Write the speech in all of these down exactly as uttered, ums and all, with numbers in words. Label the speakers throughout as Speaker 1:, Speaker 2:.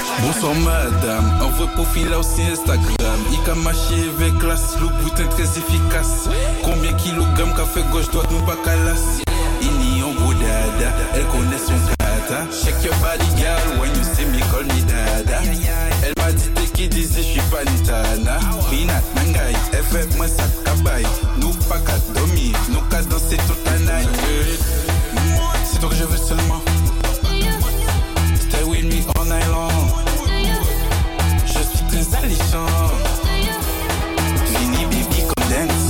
Speaker 1: Bonsoir madame, envoie profil là aussi Instagram. Il a marché avec classe, le boutin très efficace. Combien de kilogrammes qu'a fait gauche droite nous pas calas. Il y a un beau dada, elle connaît son kata. Check your body girl, when you see me call me dada. Elle m'a dit t'es qui disait je suis pas Nitana. Binat, Nangai, elle fait moi ça kabaye. Nous pas qu'à dormir, nous qu'à danser toute la night. C'est toi que je veux seulement. Stay with me all night long. Je suis très alléchant. Fini baby comme dance.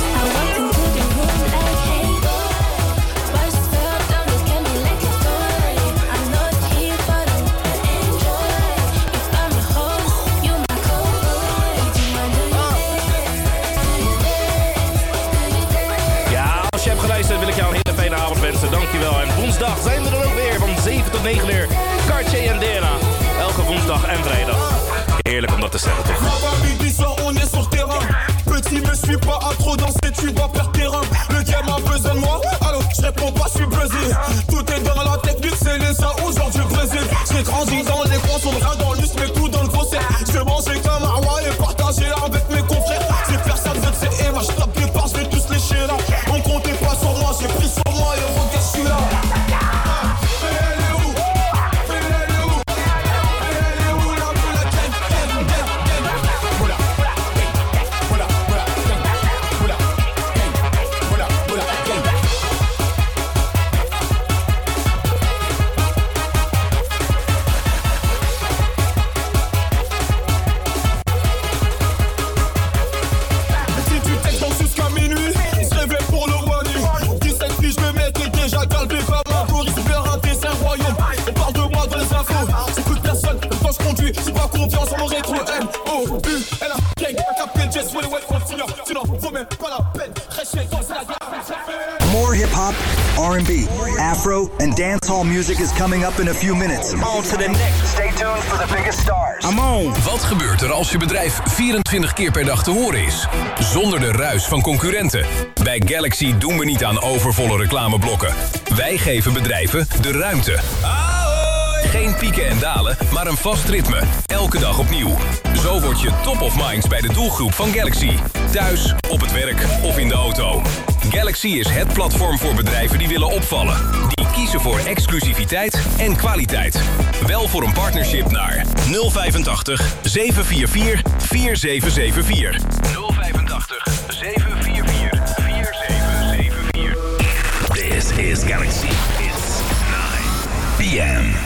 Speaker 2: Dankjewel. En woensdag zijn we er ook weer van zeven tot negen uur. Cartier en D N A. Elke woensdag en vrijdag. Heerlijk om dat te zeggen, toch?
Speaker 3: On est sur terrain. Petit, me suis pas à trop danser, tu vas perdre terrain. Le game a besoin de moi, alors je réponds pas, je suis buzzé. Tout est dans la technique, c'est les ça aujourd'hui Brésil. J'ai grandi dans les coins, on rien dans l'us, mais tout dans le concert. Je vais manger comme un roi et partager avec mes confrères. J'ai personne de ces M H, je tape les parts, je vais tous lécher là. On comptait pas sur moi, j'ai pris sur moi et regarde, je suis là.
Speaker 4: More hip-hop, R and B, Afro, and dancehall music is coming up in a few minutes. On to the next. Stay tuned for the biggest stars.
Speaker 5: I'm on. Wat gebeurt er als je bedrijf vierentwintig keer per dag te horen is? Zonder de ruis van concurrenten. Bij Galaxy doen we niet aan overvolle reclameblokken. Wij geven bedrijven de ruimte. Geen pieken en dalen, maar een vast ritme. Elke dag opnieuw. Zo word je top of minds bij de doelgroep van Galaxy. Thuis, op het werk of in de auto. Galaxy is het platform voor bedrijven die willen opvallen. Die kiezen voor exclusiviteit en kwaliteit. Wel voor een partnership naar nul vijfentachtig zeven vier vier vier zeven zeven vier. nul vijfentachtig zeven vier vier vier zeven zeven vier.
Speaker 6: This is Galaxy. It's nine p m.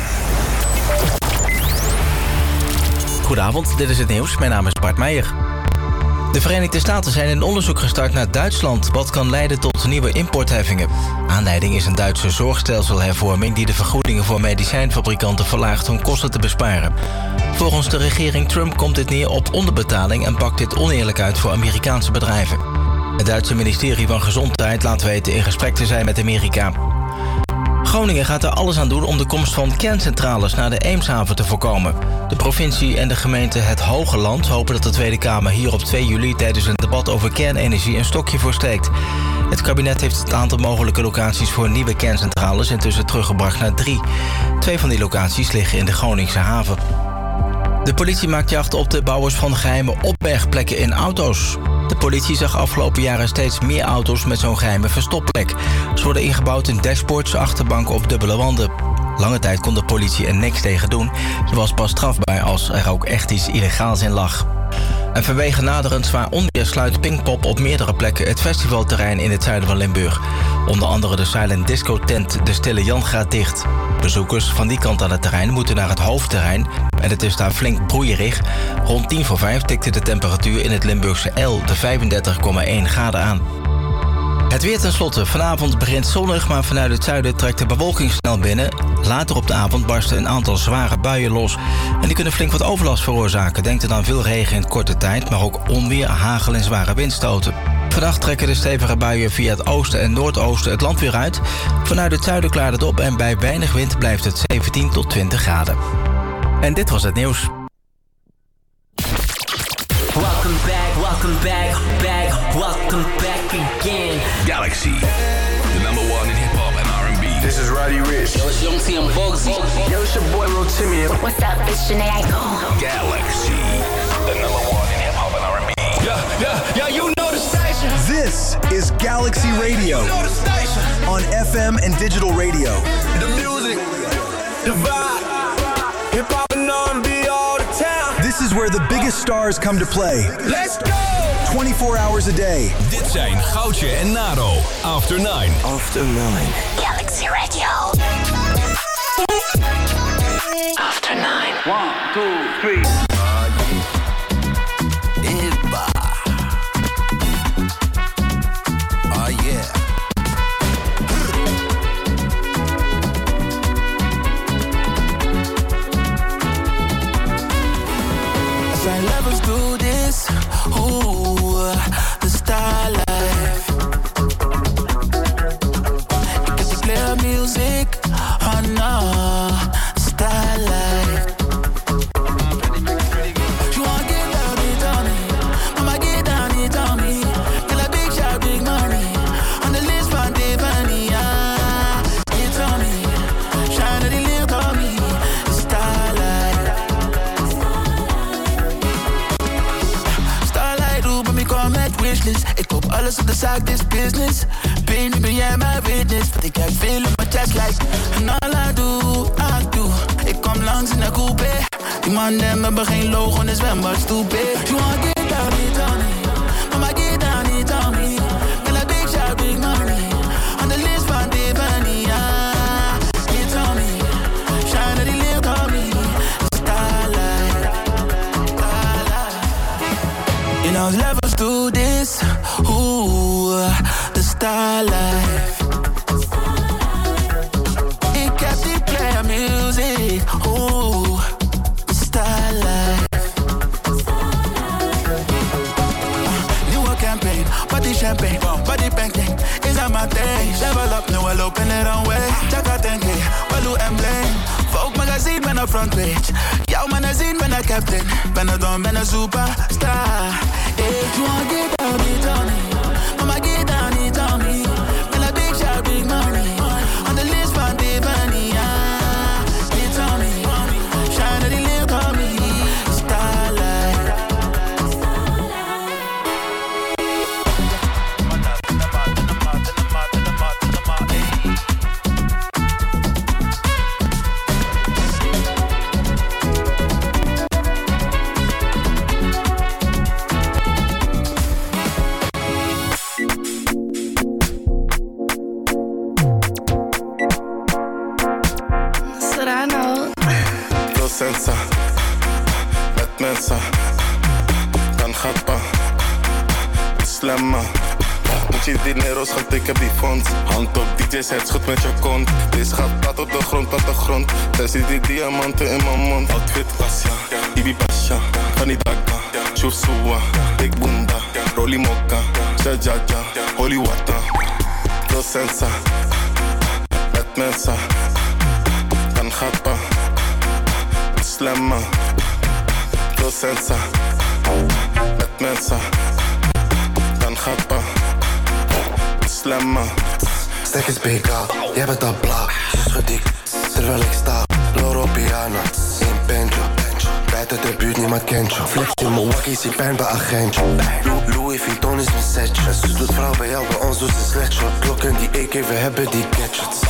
Speaker 7: Goedenavond, dit is het nieuws. Mijn naam is Bart Meijer. De Verenigde Staten zijn een onderzoek gestart naar Duitsland, wat kan leiden tot nieuwe importheffingen. Aanleiding is een Duitse zorgstelselhervorming die de vergoedingen voor medicijnfabrikanten verlaagt om kosten te besparen. Volgens de regering Trump komt dit neer op onderbetaling en pakt dit oneerlijk uit voor Amerikaanse bedrijven. Het Duitse ministerie van Gezondheid laat weten in gesprek te zijn met Amerika. Groningen gaat er alles aan doen om de komst van kerncentrales naar de Eemshaven te voorkomen. De provincie en de gemeente Het Hoge Land hopen dat de Tweede Kamer hier op twee juli tijdens een debat over kernenergie een stokje voor steekt. Het kabinet heeft het aantal mogelijke locaties voor nieuwe kerncentrales intussen teruggebracht naar drie. Twee van die locaties liggen in de Groningse haven. De politie maakt jacht op de bouwers van geheime opbergplekken in auto's. De politie zag afgelopen jaren steeds meer auto's met zo'n geheime verstopplek. Ze worden ingebouwd in dashboards, achterbanken of dubbele wanden. Lange tijd kon de politie er niks tegen doen. Ze was pas strafbaar als er ook echt iets illegaals in lag. En vanwege naderend zwaar onweer sluit Pinkpop op meerdere plekken het festivalterrein in het zuiden van Limburg. Onder andere de silent disco tent De Stille Jan gaat dicht. Bezoekers van die kant aan het terrein moeten naar het hoofdterrein en het is daar flink broeierig. Rond tien voor vijf tikte de temperatuur in het Limburgse El de vijfendertig komma één graden aan. Het weer tenslotte. Vanavond begint zonnig, maar vanuit het zuiden trekt de bewolking snel binnen. Later op de avond barsten een aantal zware buien los. En die kunnen flink wat overlast veroorzaken. Denk er dan veel regen in korte tijd, maar ook onweer, hagel en zware windstoten. Vannacht trekken de stevige buien via het oosten en noordoosten het land weer uit. Vanuit het zuiden klaart het op en bij weinig wind blijft het zeventien tot twintig graden. En dit was het nieuws.
Speaker 8: Welcome back, welcome back, back, welcome back again.
Speaker 6: Galaxy, the number one in hip-hop and R and B.
Speaker 9: This is Roddy Ricch.
Speaker 8: Yo, it's Young T and Bugsy.
Speaker 9: Yo, it's your boy Lil Timmy.
Speaker 10: What's up, it's Janae Aiko.
Speaker 6: Galaxy, the number one in hip hop and R and B.
Speaker 3: Yeah, yeah, yeah, you know the station.
Speaker 4: This is Galaxy Radio.
Speaker 3: You know the station.
Speaker 4: On F M and digital radio.
Speaker 3: The music, the vibe, hip hop and R and B all the time.
Speaker 4: This is where the biggest stars come to play.
Speaker 3: Let's go!
Speaker 4: twenty-four hours a day.
Speaker 5: Dit zijn Goudje en Naro. After Nine.
Speaker 9: After Nine.
Speaker 10: Galaxy Radio. After Nine.
Speaker 8: One, two, three.
Speaker 6: Oh yeah.
Speaker 3: Zijn levels do this. Ooh, the star life. Ik heb de clear music. Oh no, star life. You wanna get down, it on me. Mama get down, it on me. Till a big shot, big money. On the list van Tiffany, ah. It's on me. Shine the licht on me. The star life. Starlight roepen me, kom met wishlist. Ik koop alles op de zaak, this business. Baby, ben jij mijn witness? Want ik heb veel op mijn chest like. En all I do, I do. Ik kom langs in de coupe. Die mannen hebben geen logo in een zwembad, stupid. You wanna get down, it on me. Mama get down, it on me. Till a big shot, big money. On the list van Tiffany, ah. It's on me. Shine the licht on me. Starlight. Starlight. You know levels do this. Ooh, the star life. Ik heb die player music. Ooh, the star life. Uh, nieuwe campaign, body champagne, body pancake. Is dat mijn thing? Level up, nu al open it on way. Chaka tenke, Walu emblem. Vogue magazine, ben op front page. Jouw magazine, ben een captain. Ben een don, ben een superstar. If you wanna get down, it on me. Mama get down, it on me. Till a big shot, big money. On the list van Tiffany, ah. It's on me. Shine the licht on me. Starlight.
Speaker 10: Serrano.
Speaker 3: Veel sensa, met mensen, kan grappen, slammen. Moet je dinero's gaan tikken, die fonds. Hand op D J's, het goed met je kont. Deze gaat plat op de grond, op de grond. Daar zit die diamanten in mijn mond. Outfit pasja, Ibi pasja, van die daga. Chusua, big bunda, Rolly mokka, Jajaja, holy water. Veel sensa, met mensen, kan grappen, slammen. Veel sensa, met mensen, kan grappen, slammen.
Speaker 9: Stek is B K, jij bent een bla. Zus gedik, terwijl ik sta. Loro piano, in Benjo. Buiten de buurt, niemand kent je. Flex in Milwaukee, zie pijn bij agentje. Louis Vuitton is mijn setje. Zus doet vrouw bij jou, bij ons doet ze sledshot. Klokken die A K, we hebben die gadgets.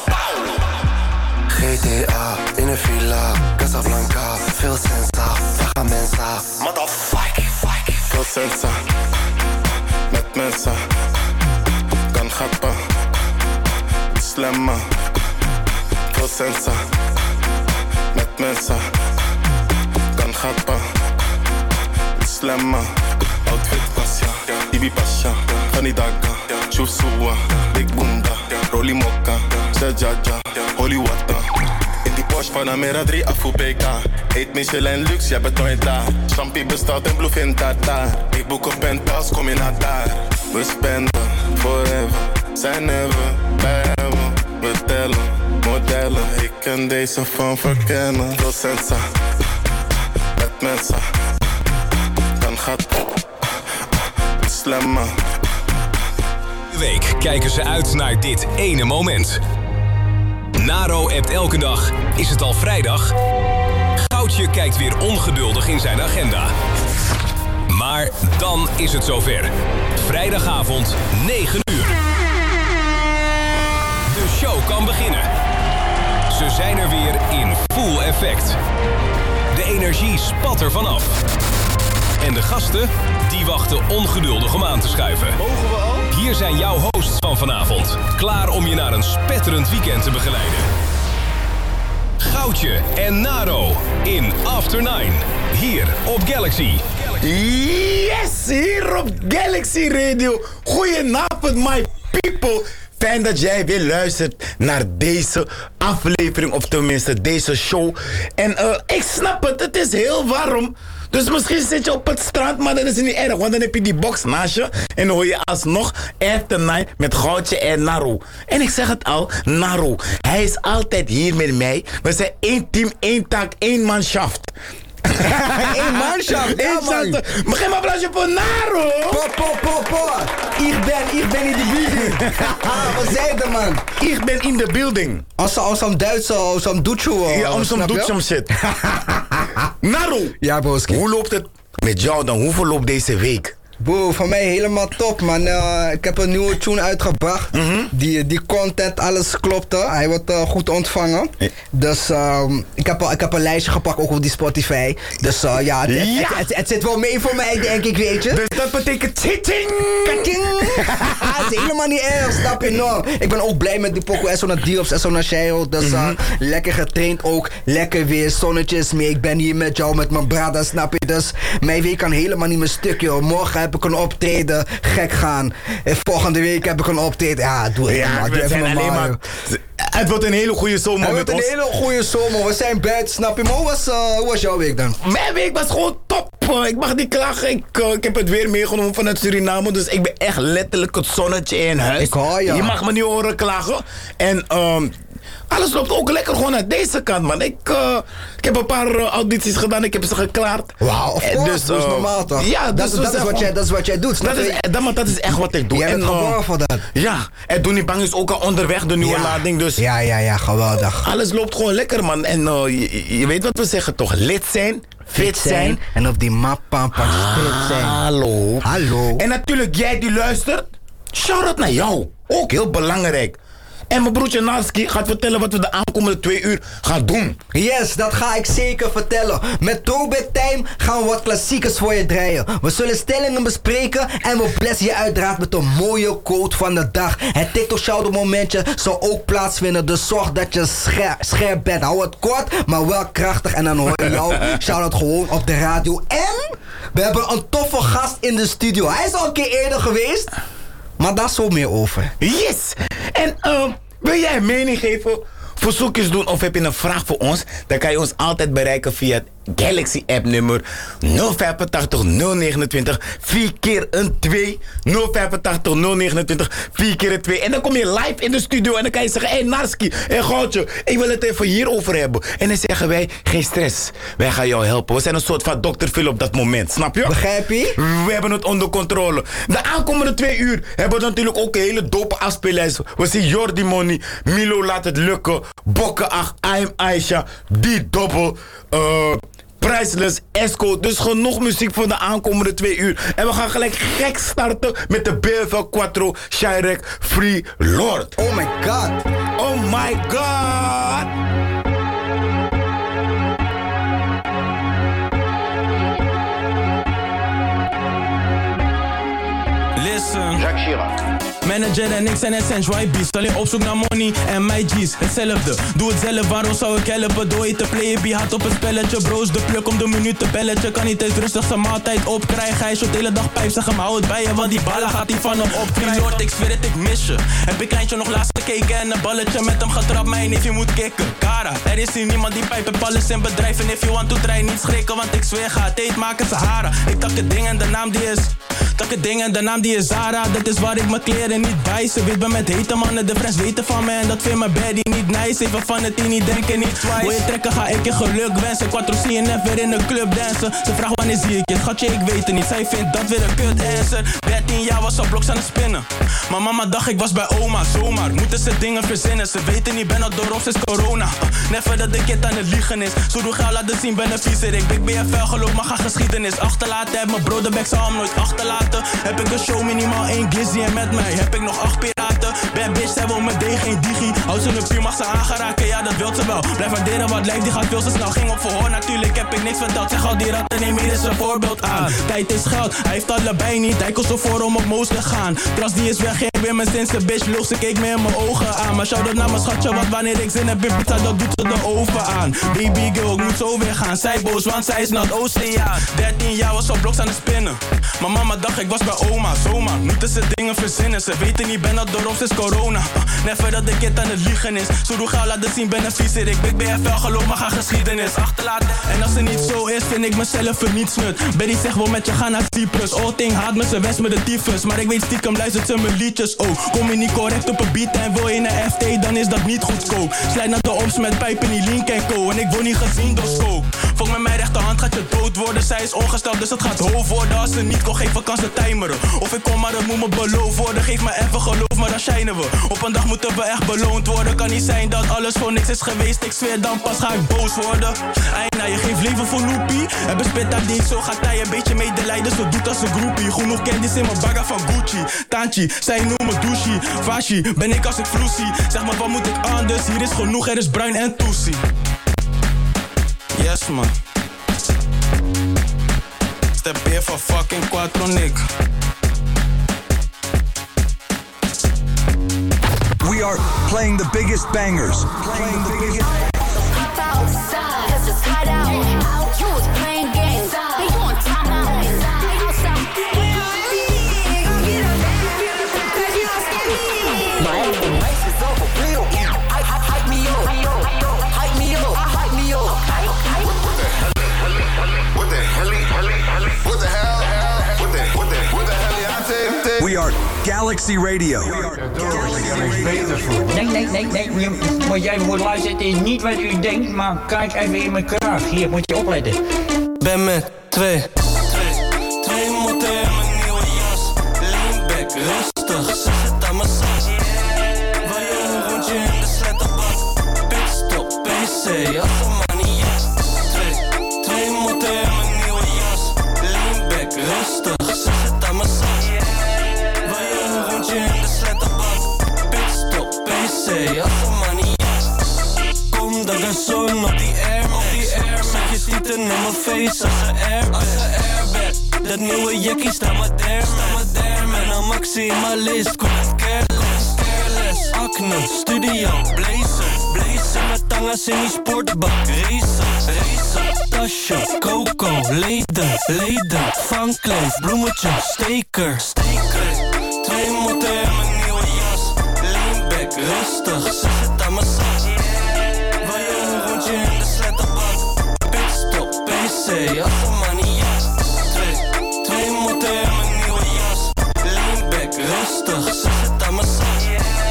Speaker 9: G T A, in een villa, Casablanca. Veel sensa, vaga mensa. Motherfucker, fuck.
Speaker 3: Veel sensa, met mensen, kan grappen, slammen. Veel sensa, met mensen, kan grappen, slammen. Outfit pasja, Ibi pasja, van die daga. Chusua, big bunda, Rolly mokka, Jajaja, holy water. In die Porsche Panamera drie Afu B K. Eet Michelin luxe, jij bent nooit daar. Champie besteld en bluff daar. Ik boek een penthouse, kom je naar daar. We spenden, forever, zijn never, bij hebben. We tellen, modellen, ik kan deze van verkennen. Veel sensa, met mensen, dan gaat slammen.
Speaker 5: Week kijken ze uit naar dit ene moment. Naro appt elke dag. Is het al vrijdag? Goudje kijkt weer ongeduldig in zijn agenda. Maar dan is het zover. Vrijdagavond, negen uur. De show kan beginnen. Ze zijn er weer in full effect. De energie spat er vanaf. En de gasten, die wachten ongeduldig om aan te schuiven.
Speaker 2: Mogen we al?
Speaker 5: Hier zijn jouw hosts van vanavond. Klaar om je naar een spetterend weekend te begeleiden. Goudje en Naro in After Nine. Hier op Galaxy.
Speaker 11: Yes, hier op Galaxy Radio. Goedenavond, my people. Fijn dat jij weer luistert naar deze aflevering, of tenminste deze show. En uh, ik snap het, het is heel warm. Dus misschien zit je op het strand, maar dat is niet erg. Want dan heb je die box naast je. En dan hoor je alsnog After Nine met Goudje en Naro. En ik zeg het al, Naro, hij is altijd hier met mij. We zijn één team, één taak, één manschaft.
Speaker 12: Eén manschaft, ja man.
Speaker 11: Begin maar applausje voor Naro.
Speaker 12: Po, po, po, po. Ik ben, ik ben in de building. Wat zei je man?
Speaker 11: Ik ben in de building.
Speaker 12: Als zo'n Duitse, zo'n Dutscho.
Speaker 11: Ja, om zo'n Dutscho shit. Naro.
Speaker 12: Ja, broski.
Speaker 11: Hoe loopt het met jou dan? Hoe verloopt deze week?
Speaker 12: Bro, voor mij helemaal top, man. Uh, ik heb een nieuwe tune uitgebracht. Mm-hmm. Die, die content, alles klopte. Hij wordt uh, goed ontvangen. Ja. Dus uh, ik, heb, ik heb een lijstje gepakt, ook op die Spotify. Dus uh, ja, het, ja. Het, het, het, het zit wel mee voor mij, denk ik, weet je.
Speaker 11: Dus dat betekent titting!
Speaker 12: Kating! Het is helemaal niet erg, snap je? No. Ik ben ook blij met die pokoe. En zo naar Diops en zo naar Sheiro. Dus uh, mm-hmm. lekker getraind ook. Lekker weer, zonnetjes mee. Ik ben hier met jou, met mijn brada, snap je? Dus mijn week kan helemaal niet meer stuk, joh. Morgen heb heb ik een optreden, gek gaan. En volgende week heb ik een optreden. Ja, doe het
Speaker 11: ja,
Speaker 12: maar. Doe even
Speaker 11: alleen maar. Het wordt een hele goede zomer
Speaker 12: het
Speaker 11: met ons.
Speaker 12: Het wordt een hele goede zomer. We zijn buiten, snap je? Maar hoe was, uh, hoe was jouw week dan?
Speaker 11: Mijn week was gewoon top. Ik mag niet klagen. Ik, uh, ik heb het weer meegenomen vanuit Suriname. Dus ik ben echt letterlijk het zonnetje in huis.
Speaker 12: Ik hoor je.
Speaker 11: Je mag me niet horen klagen. En um, alles loopt ook lekker gewoon uit deze kant, man. Ik, uh, ik heb een paar uh, audities gedaan. Ik heb ze geklaard.
Speaker 12: Wauw, of course. Dus, uh, dat is normaal toch?
Speaker 11: Ja,
Speaker 12: dat,
Speaker 11: dus
Speaker 12: dat, is wat jij, dat is wat jij doet.
Speaker 11: Dat is, dat, maar dat is echt wat ik doe.
Speaker 12: Jij bent
Speaker 11: en, uh,
Speaker 12: geboren voor dat.
Speaker 11: Ja, en Doe Niet Bang is ook al onderweg, de nieuwe ja. lading. Dus
Speaker 12: ja, ja, ja, geweldig.
Speaker 11: Alles loopt gewoon lekker, man. En uh, je, je weet wat we zeggen toch? Lid zijn, fit zijn.
Speaker 12: En op die mappa stil zijn.
Speaker 11: Hallo.
Speaker 12: Hallo.
Speaker 11: En natuurlijk jij die luistert. Shout-out naar jou. Ook heel belangrijk. En mijn broertje Narski gaat vertellen wat we de aankomende twee uur gaan doen.
Speaker 12: Yes, dat ga ik zeker vertellen. Met Throwback Time gaan we wat klassiekers voor je draaien. We zullen stellingen bespreken en we blessen je uiteraard met een mooie quote van de dag. Het TikTok shout-out momentje zal ook plaatsvinden. Dus zorg dat je scher- scherp bent. Hou het kort, maar wel krachtig. En dan hoor je jou shout-out gewoon op de radio. En we hebben een toffe gast in de studio. Hij is al een keer eerder geweest. Maar daar zo meer over.
Speaker 11: Yes! En uh, wil jij een mening geven, verzoekjes doen of heb je een vraag voor ons? Dan kan je ons altijd bereiken via het Galaxy app nummer nul vijf acht nul negen twee vier keer een twee. nul vijf acht nul negen twee vier keer een twee. En dan kom je live in de studio en dan kan je zeggen: hé hey, Narski, hé hey, Goudje, ik wil het even hierover hebben. En dan zeggen wij: geen stress, wij gaan jou helpen. We zijn een soort van dokter Phil op dat moment, snap je?
Speaker 12: Begrijp je?
Speaker 11: We hebben het onder controle. De aankomende twee uur hebben we natuurlijk ook een hele dope afspeellijst. We zien Jordi Money, Milo Laat Het Lukken, Bokke Ach, I'm Aisha, Die Dobbel, uh, Priceless, Esco. Dus genoeg muziek voor de aankomende twee uur. En we gaan gelijk gek starten met de B F L Quattro Shirek Free Lord.
Speaker 12: Oh my god.
Speaker 11: Oh my god.
Speaker 3: Listen. Jacques Chirac. Manager en ik zijn essential Y B's. Alleen op zoek naar money en mijn G's. Hetzelfde, doe het zelf, waarom zou ik helpen? Door je te playen, be hard op het spelletje. Bro's de pluk om de minuut te belletje. Kan niet eens rustig zijn maaltijd opkrijgen. Hij shot de hele dag pijp, zeg hem hou het bij je. Want die ballen gaat hij van hem opkrijgen. Lord, ik zweer het, ik mis je. Heb ik eindje nog laatst gekeken en een balletje met hem getrapt. Mijn neef, je moet kicken. Kara, er is hier niemand die pijpen alles in bedrijf. En if you want to try, niet schrikken, want ik zweer ga het eet maken Sahara. Ik tak het ding en de naam die is
Speaker 13: Takke dingen en de naam die is Zara. Dat is waar ik mijn kleren niet bij. Ze weet ben met hete mannen, de friends weten van me. En dat vindt mijn baddie niet nice. Even van het in, niet denken, niet twice. Wil je trekken, ga ik je geluk wensen. Quattro zie je net weer in de club dansen. Ze vraagt wanneer zie ik je, schatje ik weet het niet. Zij vindt dat weer een kut answer. dertien jaar was op bloks aan het spinnen. Maar mama dacht ik was bij oma, zomaar. Moeten ze dingen verzinnen, ze weten niet, ben al door of sinds corona. uh, Never dat de kind aan het liegen is. Zo doe geld laten zien, ben een viezerik. Big B F L geloof, maar ga geschiedenis achterlaten. Heb mijn broederbek, zal hem nooit achterlaten. Heb ik een show, minimaal één glizzy. En met mij heb ik nog acht piraten. Bad bitch, zij wil mijn D, geen digi. Houd ze een puur, mag ze aangeraken, ja dat wilt ze wel. Blijf waarderen wat lijkt, die gaat veel te snel. Ging op verhoor, natuurlijk heb ik niks verteld. Zeg al die ratten, neem hier eens een voorbeeld aan. Tijd is geld, hij heeft allebei niet. Hij kost ervoor om op Moos te gaan. Tras die is weg, geen weer mijn sinds de bitch loog. Ze keek me in mijn ogen aan. Maar shout out naar mijn schatje, want wanneer ik zin heb in pizza, dat doet ze de oven aan. Baby girl, ik moet zo weer gaan. Zij boos, want zij is naar oceaan. dertien jaar was op bloks aan het spinnen. Maar mama dacht ik was bij oma, zomaar. Moeten ze dingen verzinnen, ze weten niet, ben al door of sinds corona. uh, Never dat de kind aan het liegen is. Zo doe gauw laten zien, ben een viezerik. Big B F L geloof, maar ga geschiedenis achterlaten. En als het niet zo is, vind ik mezelf er niet snut. Betty zegt wel met je gaan naar Cyprus. All thing haat me, ze west met de tyfus. Maar ik weet stiekem luistert ze mijn liedjes. Oh, kom je niet correct op een beat en wil je naar F T, dan is dat niet goedkoop. Slijt naar de oms met pijpen in die Link en Co. En ik word niet gezien door Scope. Volg met mijn rechterhand gaat je dood worden. Zij is ongesteld, dus het gaat hoog worden. Als ze niet kon, geef vakantie timeren. Of ik kom, maar het moet me beloofd worden. Geef me even geloof, maar dan shinen we. Op een dag moeten we echt beloond worden. Kan niet zijn dat alles voor niks is geweest. Ik zweer, dan pas ga ik boos worden. Eina, je geeft leven voor loopie. En bespit dat niet, zo gaat hij een beetje medelijden. Zo doet als een groepie. Genoeg candies in mijn bagger van Gucci. Tanchi, zij noemen me douchie. Vashi, ben ik als ik vloesie. Zeg maar, wat moet ik anders? Hier is genoeg, er is bruin en toesie. Yes man. Step here for fucking Quattro Nick.
Speaker 4: We are playing the biggest bangers. Playing the biggest.
Speaker 10: Outside, cause it's hot out. Out, you was playing games. They want time out. Outside,
Speaker 14: my the race is over real. Hype me up, hype me up, hype me up.
Speaker 15: What the hell? What the hell? What the what the what the hell?
Speaker 4: We are Galaxy Radio.
Speaker 16: Nee, nee, nee, nee. Wat jij voor luistert is niet wat u denkt, maar kijk even in mijn kraag. Hier moet je opletten.
Speaker 17: Ben met twee. Twee, twee motten in mijn nieuwe jas. Lean back, rustig, zet het aan mijn sas. Wil je een rondje in de sletterbak? Pitstop, P C, als een manias. Twee, twee motten in mijn nieuwe jas. Lean back, rustig, zet het aan mijn sas. Wil je een rondje in de sletterbak? Pitstop, P C, als een manias. Kom de zon op die air, op die air. Zet je tieten in mijn face als een air, als een airbag. Dat nieuwe jackie staat me der, staat me der. Met een maximalist, kom het careless, careless. Acne, studio, blazer, blazer. Met tangas in die sportbak, racer, racer. Tasje, coco, leden, leden. Vankleef, bloemetje, steker, steker. Twee motten in mijn nieuwe jas. Lean back, rustig, zet het aan mijn sas. Wil je een rondje in de sletterbak? Pitstop, P C, als een manias. Twee, twee motten in mijn nieuwe jas. Lean back, rustig, zet het aan mijn sas.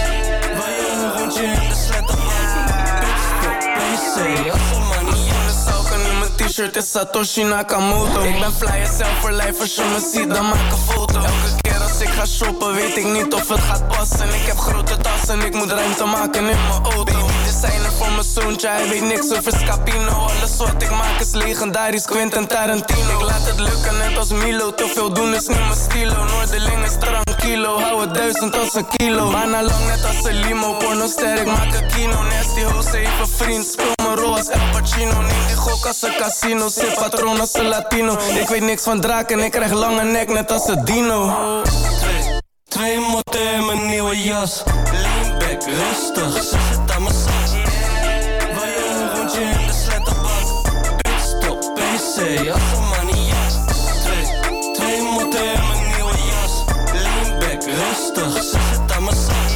Speaker 17: Wil je een rondje in de sletterbak? Pitstop, P C, als een manias.
Speaker 13: Sauken in mijn t-shirt is Satoshi Nakamoto. Ik ben flyer zelf voor lijf, als je me ziet dan maak een foto. Elke keer als ik ga shoppen weet ik niet of het gaat passen. Ik heb grote tassen, ik moet ruimte maken in mijn auto. Baby, designer voor mijn zoontje, hij weet niks over Scapino. Alles wat ik maak is legendarisch, Quentin Tarantino. Ik laat het lukken net als Milo, te veel doen is niet mijn stilo. Noorderling is tranquilo, hou het duizend als een kilo. Bijna lang net als een limo, porno ster, ik maak een kino. Nasty hoes, even vriend, speel mijn rol als El Pacino. Neem die gok als een casino, zit patroon als een Latino. Ik weet niks van draken, ik krijg lange nek net als een dino.
Speaker 17: Twee, twee motten in mijn nieuwe jas. Lean back, rustig, zet het aan mijn sas. Wil je een rondje in de sletterbak? Pitstop, P C, als een manias. Twee, twee motten in mijn nieuwe jas. Lean back, rustig, zet het aan mijn sas.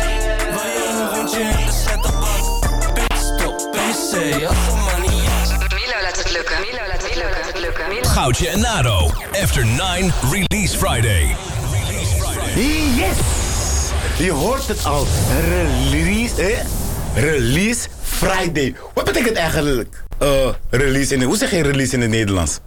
Speaker 17: Wil je een rondje in de sletterbak? Pitstop, P C, als een manias.
Speaker 18: Milo laat het het lukken. Milo, laat het lukken. Het lukken. Milo.
Speaker 5: Goudje en Nado. After nine Release Friday.
Speaker 11: Yes! Je hoort het al. Release, eh? Release Friday. Wat betekent eigenlijk uh, release in de... Hoe zeg je release in het Nederlands?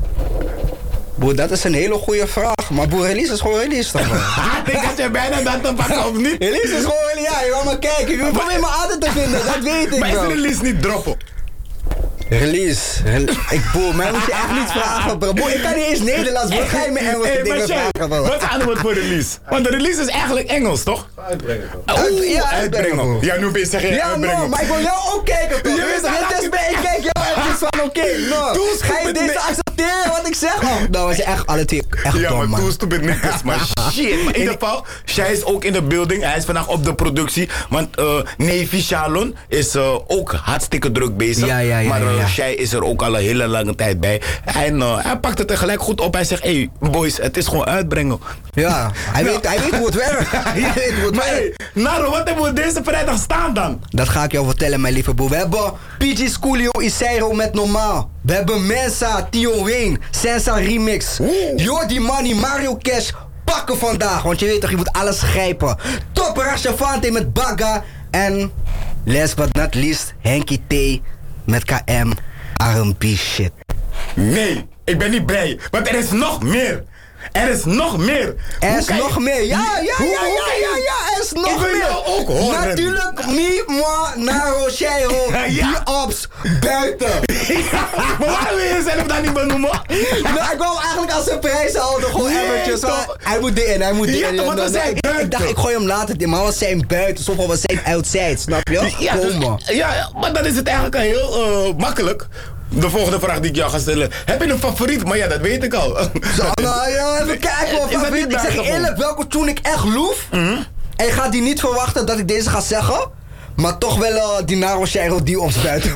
Speaker 12: Boer, dat is een hele goede vraag. Maar boer, release is gewoon release toch?
Speaker 11: Ik denk dat je bijna dat te pakken of niet.
Speaker 12: Release is gewoon release. Ja, je wil maar kijken. Je probeert me altijd te vinden. Dat weet ik
Speaker 11: maar
Speaker 12: wel.
Speaker 11: Maar is release niet droppen?
Speaker 12: Release. Rel ik boer, mij moet je echt niet vragen, bro. Boer, ik kan niet eens Nederlands. Wat ga je me Engelse hey, dingen vragen, bro?
Speaker 11: Wat is het andere woord voor release? Want de release is eigenlijk Engels, toch?
Speaker 6: Uitbrengen, toch?
Speaker 11: Uit, ja,
Speaker 12: uitbrengen.
Speaker 11: uitbrengen. Ja, nu ben je zeggen
Speaker 12: ja,
Speaker 11: uitbrengen.
Speaker 12: No, maar ik wil jou ook kijken, toch? Je weet het is bij, ik kijk jou even van, oké, okay, no. Ga je deze accepteren wat ik zeg? Oh, nou was je echt alle twee echt
Speaker 11: ja,
Speaker 12: dom, man.
Speaker 11: Ja, maar toen stupid niks, maar shit. Maar in ieder geval, Shai is ook in de building. Hij is vandaag op de productie. Want uh, Nevi Shalon is uh, ook hartstikke druk bezig.
Speaker 12: Ja, ja, ja,
Speaker 11: maar uh,
Speaker 12: ja.
Speaker 11: Shai is er ook al een hele lange tijd bij. En uh, hij pakt het tegelijk goed op. Hij zegt, hé hey, boys, het is gewoon uitbrengen.
Speaker 12: Ja, hij, ja. Weet, hij weet hoe het werkt. Hij weet hoe het
Speaker 11: maar
Speaker 12: werkt.
Speaker 11: Hey, Naro, wat hebben we deze vrijdag staan dan?
Speaker 12: Dat ga ik jou vertellen, mijn lieve boer. We hebben P G Schoolio Isairo met Normaal. We hebben Mensa, Tio Wayne, Sensa Remix. Jordi Money, Mario Cash. Pakken vandaag, want je weet toch, je moet alles grijpen. Top Rashavante met Bagga. En last but not least, Henky T met K M R en B shit.
Speaker 11: Nee, ik ben niet blij, want er is nog meer. Er is nog meer.
Speaker 12: Er is nog meer. Ja, ja, ja, ja, ja, ja, er is nog meer.
Speaker 11: Ik wil jou ook horen.
Speaker 12: Natuurlijk, me, moi, Naro, Shairo, die ops, buiten.
Speaker 11: Maar waarom wil je jezelf dan niet benoemen?
Speaker 12: Nou, ik wou eigenlijk als een prijs houden, gewoon eventjes. Hij moet erin, hij moet erin.
Speaker 11: Ja, want we zijn buiten.
Speaker 12: Ik dacht, ik gooi hem later in, maar we zijn buiten. Sommige we zijn outside, snap je?
Speaker 11: Ja,
Speaker 12: Kom
Speaker 11: ja, maar dan is het eigenlijk heel uh, makkelijk. De volgende vraag die ik jou ga stellen. Heb je een favoriet? Maar ja, dat weet ik al.
Speaker 12: Zo, nou ja, even kijken hoor. Favoriet. Ik zeg je eerlijk welke tune ik echt loef. Mm-hmm. En je gaat die niet verwachten dat ik deze ga zeggen. Maar toch wel uh, die Naro Shairo die opspuiten.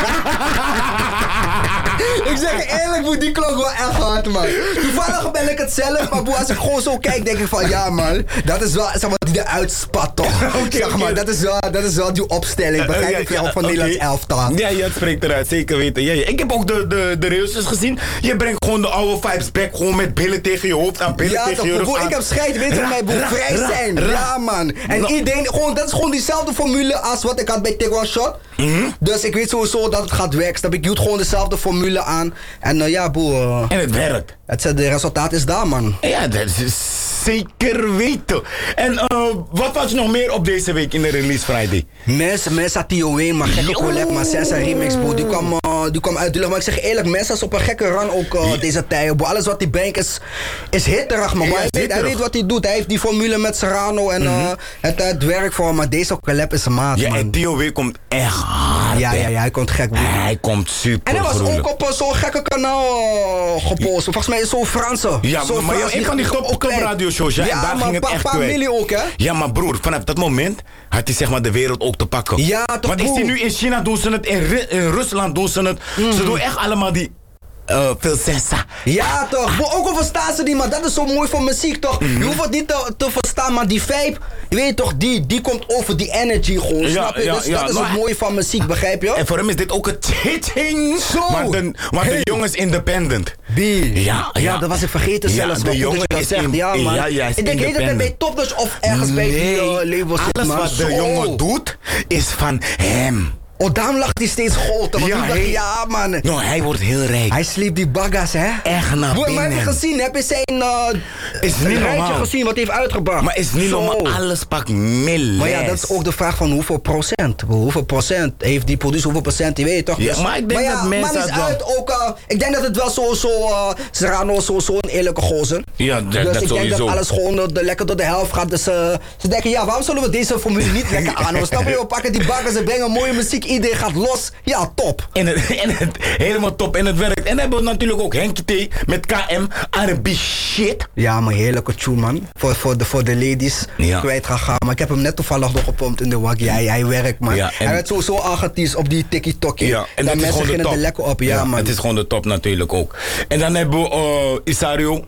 Speaker 12: Ik zeg je eerlijk, boe, die klonk wel echt hard, man. Toevallig ben ik het zelf, maar boe, als ik gewoon zo kijk, denk ik van ja, man. Dat is wel, zeg maar, die eruit spat, toch? Okay, zeg maar, okay. dat, is wel, dat is wel die opstelling. Begrijp uh, ik uh, ja, van okay. Nederlands elftal.
Speaker 11: Ja, je spreekt eruit, zeker weten. Ja, ja. Ik heb ook de, de, de reels gezien. Je brengt gewoon de oude vibes back, gewoon met billen tegen je hoofd aan, billen
Speaker 12: ja,
Speaker 11: tegen
Speaker 12: toch,
Speaker 11: je rug
Speaker 12: boe,
Speaker 11: aan.
Speaker 12: Ik heb scheid, weet je, mij boe, vrij ra, zijn. Ra, ja, man. En no. iedereen, gewoon, dat is gewoon diezelfde formule als wat ik had bij Take One Shot. Mm-hmm. Dus ik weet sowieso dat het gaat werken. Dan heb ik doe gewoon dezelfde formule aan. En uh, ja, boe. Uh,
Speaker 11: en het werkt.
Speaker 12: Het, het resultaat is daar, man.
Speaker 11: Ja, dat is zeker weten. En uh, wat was je nog meer op deze week in de Release Friday?
Speaker 12: Mensen, mensen had Tio Wayne, maar gekke collab, maar Sensa Remix, boe. Die kwam, uh, die kwam uit de lucht. Maar ik zeg eerlijk, mensen is op een gekke run ook uh, ja. deze tijd. Boe. Alles wat hij brengt is, is hitterig, man. Ja, hij, weet, hij weet wat hij doet. Hij heeft die formule met Serrano en mm-hmm. uh, het, het werkt voor hem. Maar deze collab is een maat,
Speaker 11: ja,
Speaker 12: man.
Speaker 11: En Tio Wayne komt echt hard.
Speaker 12: Ja, ja, ja, hij komt gek, boe.
Speaker 11: Hij komt super.
Speaker 12: En hij was
Speaker 11: gruwelijk.
Speaker 12: ook op uh, zo'n gekke kanaal uh, gepost. Volgens mij is zo'n Franse.
Speaker 11: Ja,
Speaker 12: zo
Speaker 11: maar
Speaker 12: Frans,
Speaker 11: een van die top radioshows, ja,
Speaker 12: ja,
Speaker 11: en daar
Speaker 12: maar
Speaker 11: ging het
Speaker 12: pa,
Speaker 11: echt
Speaker 12: pa
Speaker 11: kwijt.
Speaker 12: Millie ook, hè?
Speaker 11: Ja, maar broer, vanaf dat moment had hij zeg maar de wereld ook te pakken.
Speaker 12: Ja, toch.
Speaker 11: Want is hij nu in China doen ze het, in, Ru in Rusland doen ze het. Mm. Ze doen echt allemaal die uh, veel sensa.
Speaker 12: Ja, toch. Maar ook al verstaan ze die, maar dat is zo mooi voor muziek, toch? Mm-hmm. Je hoeft het niet te, te verstaan, maar die vibe, je weet toch, die, die komt over die energy gewoon, ja, snap je? Ja, dus ja, dat is het mooie van muziek, begrijp je?
Speaker 11: En voor hem is dit ook een ching.
Speaker 12: Zo.
Speaker 11: Want de, want hey. de jongen is independent.
Speaker 12: Wie?
Speaker 11: Ja, ja,
Speaker 12: ja, dat was ik vergeten
Speaker 11: ja,
Speaker 12: zelfs.
Speaker 11: De jongen
Speaker 12: dat
Speaker 11: is
Speaker 12: zegt.
Speaker 11: in,
Speaker 12: Ja, man.
Speaker 11: Ja, ja,
Speaker 12: ik denk heet het bij Topnotch of ergens
Speaker 11: nee,
Speaker 12: bij die uh, labels.
Speaker 11: alles
Speaker 12: man.
Speaker 11: wat de
Speaker 12: Zo.
Speaker 11: jongen doet, is van hem.
Speaker 12: Oh, daarom lag hij steeds groter.
Speaker 11: Ja,
Speaker 12: dacht,
Speaker 11: hij,
Speaker 12: ja, man.
Speaker 11: No, hij wordt heel rijk.
Speaker 12: Hij sliep die baggas, hè?
Speaker 11: Echt naar binnen.
Speaker 12: Maar heb je gezien? Heb je zijn uh,
Speaker 11: is niet
Speaker 12: rijtje gezien wat hij heeft uitgebracht?
Speaker 11: Maar is niet
Speaker 12: Zo.
Speaker 11: normaal. Alles pakt milles.
Speaker 12: Maar ja, dat is ook de vraag van hoeveel procent. Hoeveel procent heeft die producer, hoeveel procent, die weet je toch?
Speaker 11: Ja,
Speaker 12: dus,
Speaker 11: maar ik denk
Speaker 12: maar ja,
Speaker 11: dat mensen
Speaker 12: man is
Speaker 11: wel...
Speaker 12: uit ook, uh, ik denk dat het wel zo, zo, uh, Serrano zo, zo een eerlijke gozer.
Speaker 11: Ja, dat,
Speaker 12: dus
Speaker 11: dat
Speaker 12: ik
Speaker 11: sowieso.
Speaker 12: denk dat alles gewoon uh, de, lekker door de helft gaat. Dus uh, ze denken, ja, waarom zullen we deze formule niet lekker aan? Snap je? We pakken die bakken, ze brengen mooie muziek, iedereen gaat los. Ja, top.
Speaker 11: En het, en het, helemaal top en het werkt. En dan hebben we natuurlijk ook Henky T met K M R en B shit.
Speaker 12: Ja, maar heerlijke tune, man. Voor, voor, de, voor de ladies ja. kwijt gaan gaan. Maar ik heb hem net toevallig nog gepompt in de waggie. Hij, hij werkt, man. Ja, hij werd sowieso aangeteased op die tikkie-tokkie.
Speaker 11: Ja, en
Speaker 12: dan
Speaker 11: dat
Speaker 12: mensen
Speaker 11: is gewoon
Speaker 12: er lekker op. Ja,
Speaker 11: ja,
Speaker 12: man.
Speaker 11: Het is gewoon de top natuurlijk ook. En dan hebben we uh, Isario.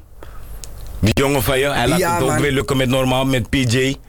Speaker 11: Die jongen van je. Hij laat ja, het ook man. weer lukken met normaal, met P J. Uh,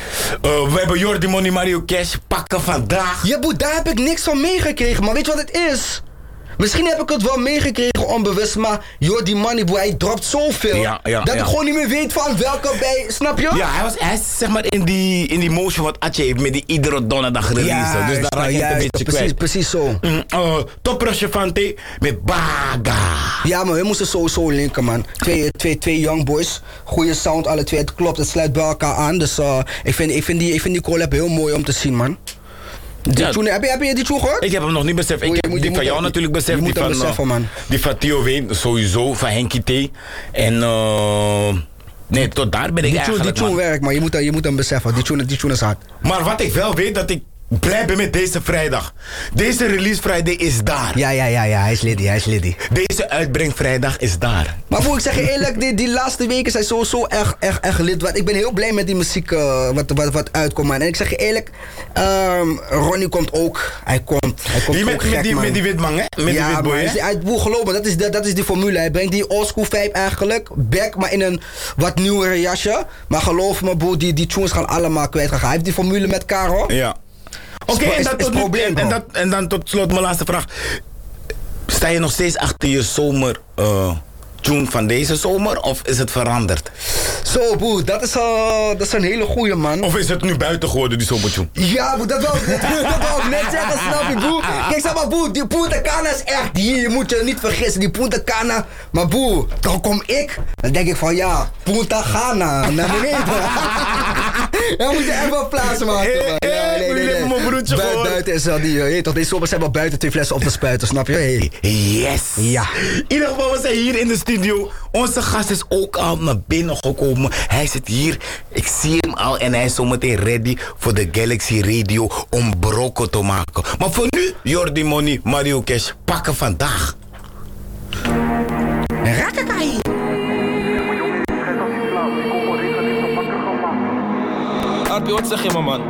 Speaker 11: we hebben Jordi Money, Mario Cash pakken vandaag.
Speaker 12: Ja, boe, daar heb ik niks van meegekregen. Maar weet je wat het is? Misschien heb ik het wel meegekregen onbewust, maar joh, die money boy, hij dropt zoveel.
Speaker 11: Ja, ja,
Speaker 12: dat
Speaker 11: ja.
Speaker 12: ik gewoon niet meer weet van welke bij, snap je?
Speaker 11: Ja, hij was hij is zeg maar in die, in die motion wat Atje heeft met die iedere donderdag release.
Speaker 12: Ja,
Speaker 11: dus daar raak je het een beetje
Speaker 12: precies,
Speaker 11: kwijt.
Speaker 12: precies zo.
Speaker 11: Mm, uh, Toprasje van T met Baga.
Speaker 12: Ja, maar we moesten sowieso linken, man. Twee, twee, twee young boys. Goeie sound, alle twee. Het klopt, het sluit bij elkaar aan. Dus uh, ik, vind, ik, vind die, ik vind die collab heel mooi om te zien, man. Die
Speaker 11: Ja.
Speaker 12: tune, heb, je, heb je die tune gehoord?
Speaker 11: Ik heb hem nog niet beseft. Ik
Speaker 12: Oh, je
Speaker 11: heb
Speaker 12: moet-
Speaker 11: die
Speaker 12: je
Speaker 11: van
Speaker 12: moet
Speaker 11: jou
Speaker 12: hem-
Speaker 11: natuurlijk beseft.
Speaker 12: je moet
Speaker 11: Die
Speaker 12: hem
Speaker 11: van,
Speaker 12: beseffen,
Speaker 11: uh,
Speaker 12: man.
Speaker 11: Die van Theo Ween, sowieso. Van Henky T. En uh, nee, tot daar ben ik
Speaker 12: Die tune, die
Speaker 11: eigenlijk,
Speaker 12: tune
Speaker 11: man.
Speaker 12: werkt, maar je moet, je moet hem beseffen. Die tune, die tune is hard.
Speaker 11: Maar wat ik wel weet, dat ik blij ben met deze vrijdag. Deze release Friday is daar.
Speaker 12: Ja, ja, ja, ja. Hij is liddy, hij is liddy.
Speaker 11: Deze uitbrengvrijdag is daar.
Speaker 12: Maar broer, ik zeg je eerlijk, die, die laatste weken zijn sowieso echt, echt, echt lid. Want ik ben heel blij met die muziek uh, wat, wat, wat uitkomt, man. En ik zeg je eerlijk, um, Ronnie komt ook. Hij komt, hij komt
Speaker 11: Die met,
Speaker 12: ook
Speaker 11: met,
Speaker 12: gek,
Speaker 11: die,
Speaker 12: man.
Speaker 11: met die witman, hè? Met
Speaker 12: ja,
Speaker 11: die witboy,
Speaker 12: man,
Speaker 11: hè?
Speaker 12: hij, hij, broer, geloof me, dat is, de, dat is die formule. Hij brengt die oldschool vibe eigenlijk back, maar in een wat nieuwere jasje. Maar geloof me, broer, die, die tunes gaan allemaal kwijtgaan. Hij heeft die formule met Caro.
Speaker 11: Ja. Oké,
Speaker 12: Is-
Speaker 11: en,
Speaker 12: is-
Speaker 11: dan
Speaker 12: is
Speaker 11: tot nu-
Speaker 12: probleem,
Speaker 11: en,
Speaker 12: bro.
Speaker 11: dat- en dan tot slot mijn laatste vraag. Sta je nog steeds achter je zomer uh, tune van deze zomer of is het veranderd?
Speaker 12: Zo, broer, dat is, uh, dat is een hele goeie, man.
Speaker 11: Of is het nu buiten geworden, die zomertune?
Speaker 12: Ja, broer, dat wou ik dat wou ik net zeggen, snap je, broer? Kijk, zeg maar, broer, die Punta Cana is echt hier, je moet je niet vergissen, die Punta Cana. Maar broer, dan kom ik, dan denk ik van ja, Punta Cana, naar beneden. Dan moet je echt wel plaatsen maken, man. Ja, nee, nee, nee.
Speaker 11: mijn broertje
Speaker 12: Bui-
Speaker 11: gehoord.
Speaker 12: Buiten is dat die, uh, je, toch, deze zomer zijn wel buiten twee flessen op te spuiten, snap je? Hey.
Speaker 11: Yes!
Speaker 12: Ja.
Speaker 11: In ieder geval, we zijn hier in de studio. Onze gast is ook al naar binnen gekomen. Hij zit hier, ik zie hem al en hij is zometeen ready voor de Galaxy Radio om brokken te maken. Maar voor nu, Jordi Money, Mario Cash, pakken vandaag.
Speaker 12: Rakkakai.
Speaker 17: Arpie, wat zeg je me, man?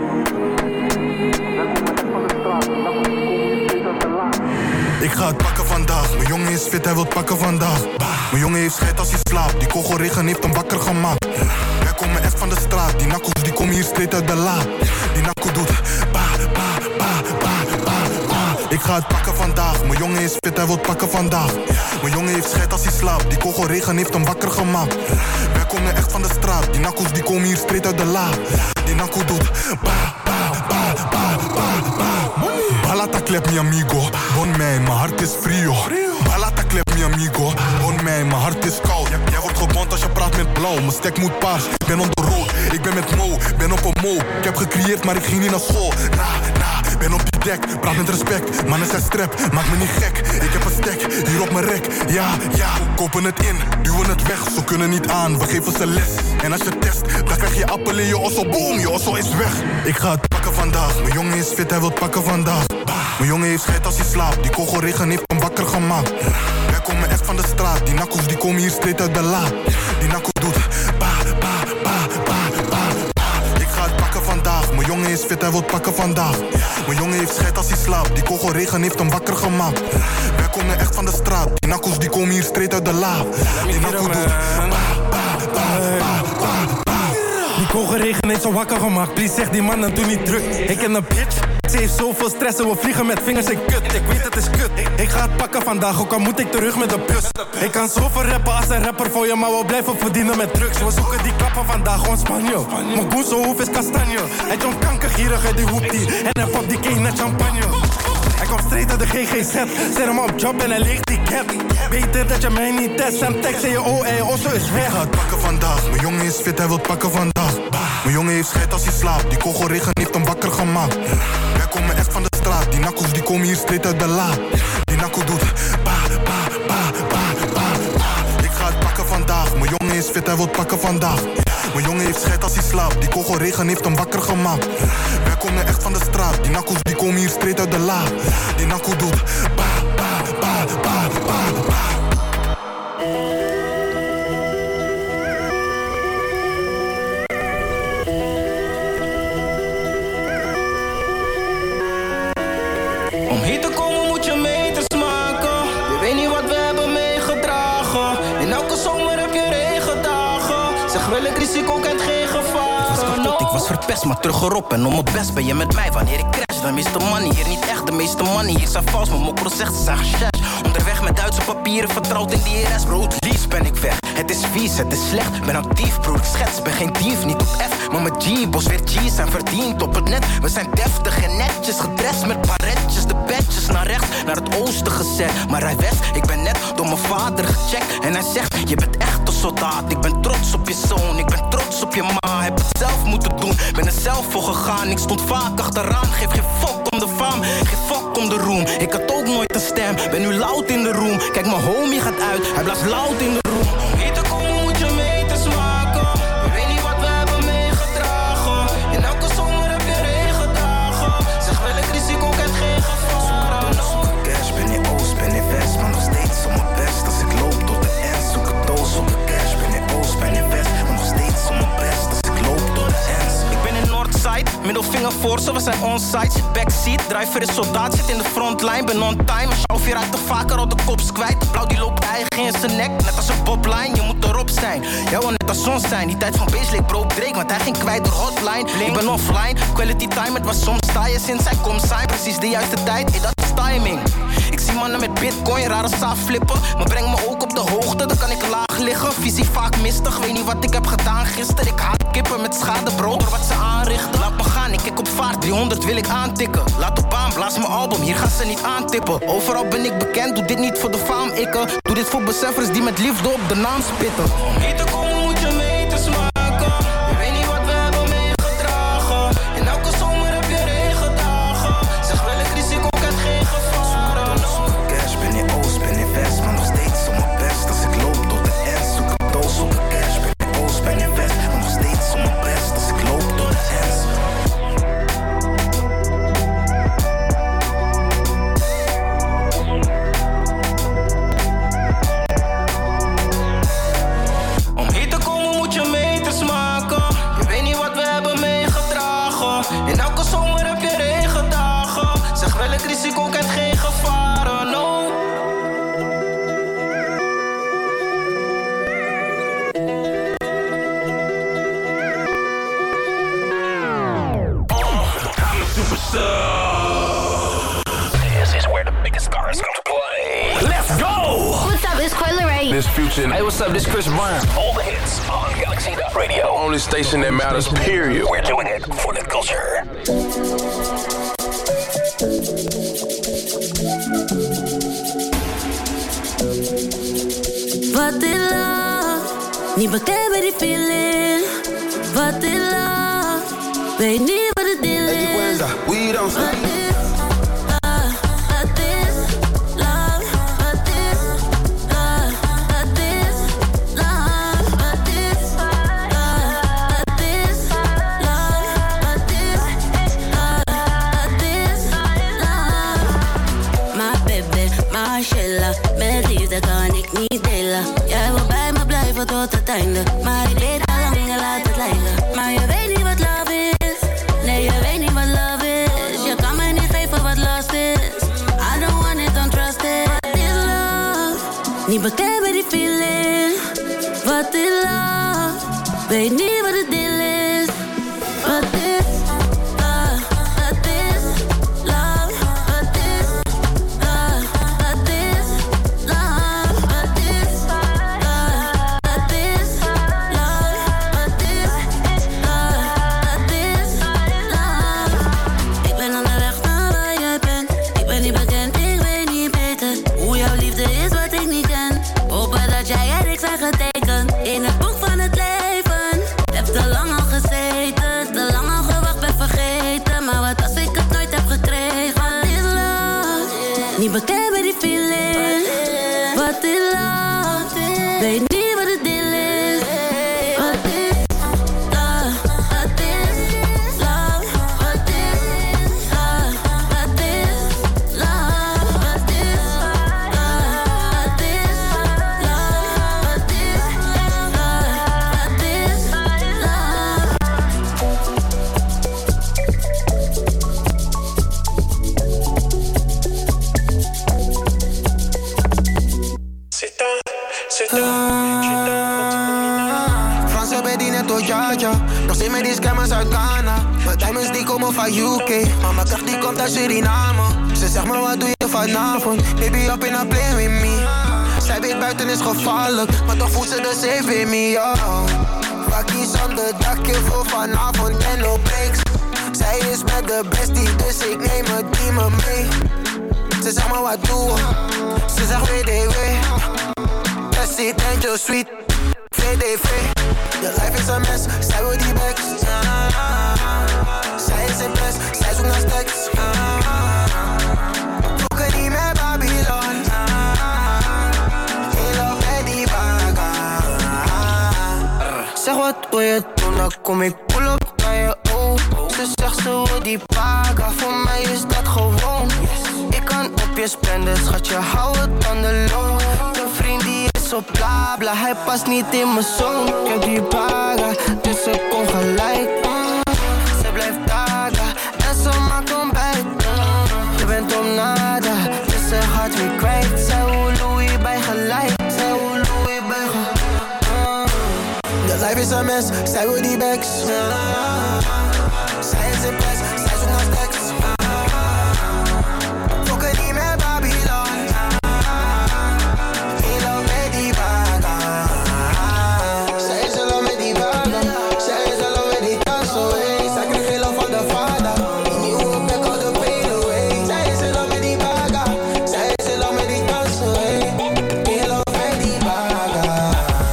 Speaker 19: Ik ga het pakken vandaag. Mijn jongen is fit, hij wil het pakken vandaag. Mijn jongen heeft scheid als hij slaapt. Die kogelregen heeft hem wakker gemaakt. Wij komen echt van de straat. Die nakkoes die komen hier straight uit de la. Die nakkoe doet ba, ba, ba, ba, ba, ba. Ik ga het pakken vandaag. Mijn jongen is fit, hij wil het pakken vandaag. Mijn jongen heeft scheid als hij slaapt. Die kogelregen heeft hem wakker gemaakt. Wij komen echt van de straat. Die nakkoes die komen hier straight uit de la. Die nakkoe doet ba, ba, ba, ba, ba, ba. Balata klep mi amigo, bon mij, mijn hart is frio. Balata klep mi amigo, bon mij, mijn hart is koud. Jij wordt gebond als je praat met blauw, mijn stek moet paars. Ben onder rood, ik ben met Mo, ben op een Mo. Ik heb gecreëerd, maar ik ging niet naar school. Na, na, ben op die dek, praat met respect. Mannen zijn strep, maak me niet gek. Ik heb een stek, hier op mijn rek. Ja, ja, kopen het in, duwen het weg. Ze kunnen niet aan, we geven ze les. En als je test, dan krijg je appel in je osso. Boom, je osso is weg. Ik ga het pakken vandaag, mijn jongen is fit, hij wil het pakken vandaag. Mijn jongen heeft scheid als hij slaapt. Die kogelregen heeft hem wakker gemaakt. Wij komen echt van de straat. Die nakkoes die komen hier straight uit de la. Die nakkoe doet ba, ba, ba, ba, ba, ba. Ik ga het pakken vandaag. Mijn jongen is fit, hij wil het pakken vandaag. Mijn jongen heeft scheid als hij slaapt. Die kogelregen heeft hem wakker gemaakt. Wij komen echt van de straat. Die nakkoes die komen hier straight uit de la. Die nakkoe doet ba, ba, ba, ba, ba, ba.
Speaker 17: Die kogelregen heeft zo wakker gemaakt. Please zeg die man dan doe niet druk. Ik ken een bitch, ze heeft zoveel stress en we vliegen met vingers en kut. Ik weet het is kut, ik, ik ga het pakken vandaag, ook al moet ik terug met de bus. Ik kan zoveel rappen als een rapper voor je, maar we blijven verdienen met drugs. We zoeken die klappen vandaag, ontspan je. Mijn goen zo hoef is kastanje. Hij jong kankergierig uit die hoeptie en hij pop die king naar champagne. Hij komt straight uit de G G Z, zet hem op job en hij leegt die cap. Beter dat je mij niet test en tekst en je oh ey, oh zo is weg.
Speaker 19: Ik ga het pakken vandaag, mijn jongen is fit, hij wil het pakken vandaag. Mijn jongen heeft scheid als hij slaapt, die kogelregen heeft hem wakker gemaakt. Wij komen echt van de straat, die nakkoes die komen hier straight uit de la. Die nakkoe doet ba, ba, ba, ba, ba, ba. Ik ga het pakken vandaag, mijn jongen is fit, hij wil het pakken vandaag. Mijn jongen heeft scheid als hij slaapt, die kogelregen heeft hem wakker gemaakt. Wij komen echt van de straat, die nakkoes die komen hier straight uit de la. Die nakkoe doet ba, ba, ba, ba, ba, ba.
Speaker 17: Om hier te komen moet je meters maken. Je weet niet wat we hebben meegedragen. In elke zomer heb je regendagen. Zeg wel ik risico kent geen gevaar.
Speaker 20: Ik was kapot, ik was verpest, maar teruggeroepen. En om mijn best ben je met mij wanneer ik crash, dan de meeste money hier niet echt, de meeste money hier zijn vals. Mijn mokro zegt ze zijn geshash. Onderweg met Duitse papieren, vertrouwd in die R S, bro. Het liefst ben ik weg, het is vies, het is slecht. Ben actief, bro, ik schets, ben geen dief, niet op F. Maar mijn G-boss weer G's zijn verdiend op het net. We zijn deftig en netjes, gedrest met paretjes. De bedjes naar rechts, naar het oosten gezet. Maar hij west, ik ben net door mijn vader gecheckt. En hij zegt, je bent echt een soldaat. Ik ben trots op je zoon, ik ben trots op je ma. Heb het zelf moeten doen, ben er zelf voor gegaan. Ik stond vaak achteraan, geef geen fuck om de faam. Geen fuck om de roem, ik had ook nooit een stem. Ben nu loud in de room, kijk mijn homie gaat uit. Hij blaast loud in de room. Om hier te komen moet je mee te smaken. Je weet niet wat we hebben meegedragen. In elke zomer heb je regendagen. Zeg wel ik risico, kent geen gevaren. Zoek een cash, ben in Oost, ben in West. Maar nog steeds op mijn best. Als ik loop tot de end, zoek een doos op de cash. Ben in Oost, ben in West. Maar nog steeds op mijn best. Als ik loop tot de end. Ik ben in Northside, middelvinger voor ze, we zijn onside. Zit backseat, driver is soldaat, zit in de frontline. Ben on time, chauffeur uit te vaker al de kops kwijt. Blauw die loopt eigen in zijn nek, net als een poplijn. Je moet erop zijn, jij wil net als zon zijn. Die tijd van Beasley broke Drake, want hij ging kwijt door hotline. Ik ben offline, quality time, het was soms sta je sinds hij komt zijn. Precies de juiste tijd, hey, dat is timing. Ik zie mannen met bitcoin, rare saaf flippen. Maar breng me ook op de hoogte, dan kan ik laag liggen. Visie vaak mistig, weet niet wat ik heb gedaan gisteren. Ik haat kippen met schade bro, door wat ze aanrichten. Laat me gaan, ik kijk op vaart, driehonderd wil ik aantikken. Laat op baan, blaas mijn album, hier gaan ze niet aantippen. Overal ben ik bekend, doe dit niet voor de faam, ikke. Doe dit voor beseffers die met liefde op de naam spitten. Om hier te komen moet je mee te smaken. Je weet niet wat we hebben meegedragen. In elke zomer heb je regendagen. Zeg wel ik risico, kent geen gevaren. Zoek een cash, ben in Oost, ben in West. Maar nog steeds op mijn best. Als ik loop tot de end, zoek een doos op de cash. Ben in Oost, ben in West. Maar nog steeds op mijn best. Als ik loop tot de end. In elke zomer heb je regendagen. Zeg wel ik risico, kent geen gevaren, no.
Speaker 6: I'm a superstar. This is where the biggest stars come to play. Let's go!
Speaker 10: What's up, it's Coil Ray.
Speaker 21: This Future.
Speaker 6: Hey, what's up, this Chris Brown. All the hits on Galaxy Radio.
Speaker 21: Only station that matters, period.
Speaker 6: We're doing it for the culture.
Speaker 22: Wat is love? Niet bekend bij die feeling. Wat is love? Weet niet wat het deal is.
Speaker 9: We don't stop.
Speaker 22: Met liefde kan ik niet delen. Jij wil bij me blijven tot het einde. Maar ik weet al lang, je laat het lijden. Maar je weet niet wat love is. Nee, je weet niet wat love is. Je kan mij niet geven wat lust is. I don't want it, don't trust it. What is love? Niet bekend bij die feeling. Wat is love? Weet niet wat het deal is. Wat is in het boek van het leven. Heb te lang al gezeten, te lang al gewacht, ben vergeten. Maar wat als ik het nooit heb gekregen? Wat is love? Niet bekend bij die feeling. Wat is love? Weet niet wat het deal is. Wat is love? Wat is love? Wat is love? Wat is love? Wat is love? Wat is
Speaker 9: Franse bedien tot ja, ja. Nog steeds met die scammers uit Ghana. Wat
Speaker 1: Diamonds die komen van U K. Mama dacht die komt uit Suriname. Ze zegt maar wat doe je vanavond? Baby up in a play with me. Zij weet buiten is gevaarlijk, maar toch voelt ze de safe in me, yo. Wakkie zonder dakje voor vanavond en no breaks. Zij is met de bestie, dus ik neem het team mee. Ze zegt maar wat doen we? Ze zegt W D W. Presidentje sweet, V D V. De life is een mes, zij wil die backs. Zij is een best, zij zoekt naar stacks. Fokken niet met Babylon. Heel op met die baga. Zeg wat wil je doen, dan kom ik pull up naar je oog. Ze zegt ze wil die baga, voor mij is dat gewoon. Ik kan op je spenden, schatje, hou het aan de low. De vriend die is zo bla bla, hij past niet in mijn zoon. Ik heb die baga, dus ze kon gelijk. Ze blijft dagen en ze maakt ontbijt. Je bent om nada, dus ze gaat weer kwijt. Zij wil Louis bij gelijk, zij wil Louis bij gelijk. De life is een mes, zij wil die backs. Zij is een best, zij zoekt naar stacks. Fokken niet met Babylon. Heel op met die baga. Zij is al met die baga. Zij is al met die dansen. Zij krijgt heel op van de vader. Die nieuwe plek al de pain away. Zij is al met die baga. Zij is al met die dansen. Heel op met die baga.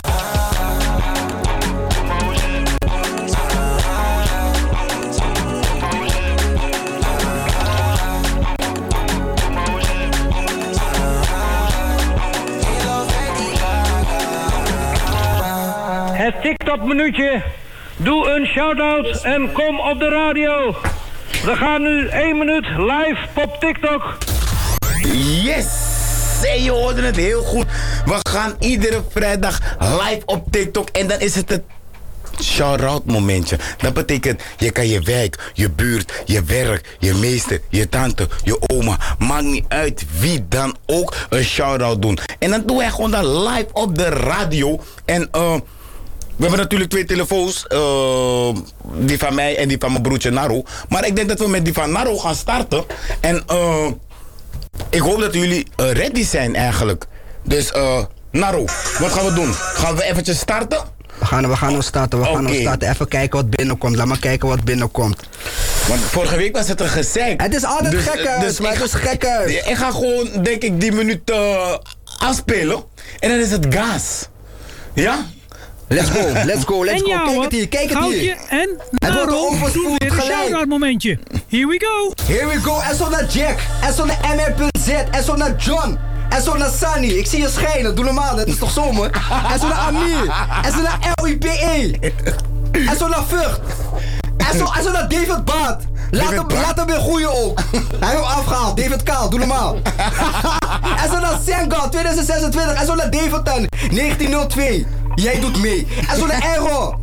Speaker 7: Het TikTok-minuutje. Doe een shout-out en kom op de radio. We gaan nu één minuut live op TikTok.
Speaker 11: Yes! Hey, je hoorde het heel goed. We gaan iedere vrijdag live op TikTok. En dan is het het shout-out momentje. Dat betekent, je kan je wijk, je buurt, je werk, je meester, je tante, je oma. Maakt niet uit wie dan ook een shout-out doen. En dan doen wij gewoon dan live op de radio. En eh... Uh, we hebben natuurlijk twee telefoons. Uh, die van mij en die van mijn broertje Naro. Maar ik denk dat we met die van Naro gaan starten. En uh, ik hoop dat jullie uh, ready zijn eigenlijk. Dus uh, Naro, wat gaan we doen? Gaan we eventjes starten?
Speaker 12: We gaan, we gaan hem starten, we gaan
Speaker 11: okay.
Speaker 12: hem starten. Even kijken wat binnenkomt. Laat maar kijken wat binnenkomt.
Speaker 11: Want vorige week was het een gezeik.
Speaker 12: Het is altijd dus, gekker, dus maar het is gekker.
Speaker 11: Ik ga gewoon, denk ik, die minuut uh, afspelen. En dan is het gas. Ja?
Speaker 12: Let's go, let's go, let's go. Kijk het hier, kijk het hier.
Speaker 23: En Naro doen weer een shout-out momentje. Here we go.
Speaker 12: Here we go. En zo naar Jack. En zo naar M R Z. En zo naar John. En zo naar Sunny. Ik zie je schijnen. Doe normaal, dat is toch zomer? En zo naar Amir. En zo naar L I P E. En zo naar Vught. En zo, en zo naar David Baat. Laat hem, laat hem weer groeien ook. Hij heeft hem afgehaald. David Kaal, doe normaal. En zo naar Sengal twintig zesentwintig. En zo naar Davidton negentien nul twee. Jij doet mee. En zo naar Aero.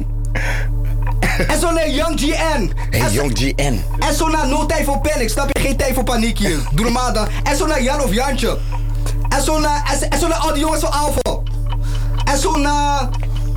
Speaker 12: En zo naar Young G N.
Speaker 11: Hey, Young G N.
Speaker 12: En zo naar No Tijd voor Panic. Snap je? Geen tijd voor paniek hier. Doe normaal dan. En zo naar Jan of Jantje. En zo naar, en, en zo naar al die jongens van Alpha. En zo naar...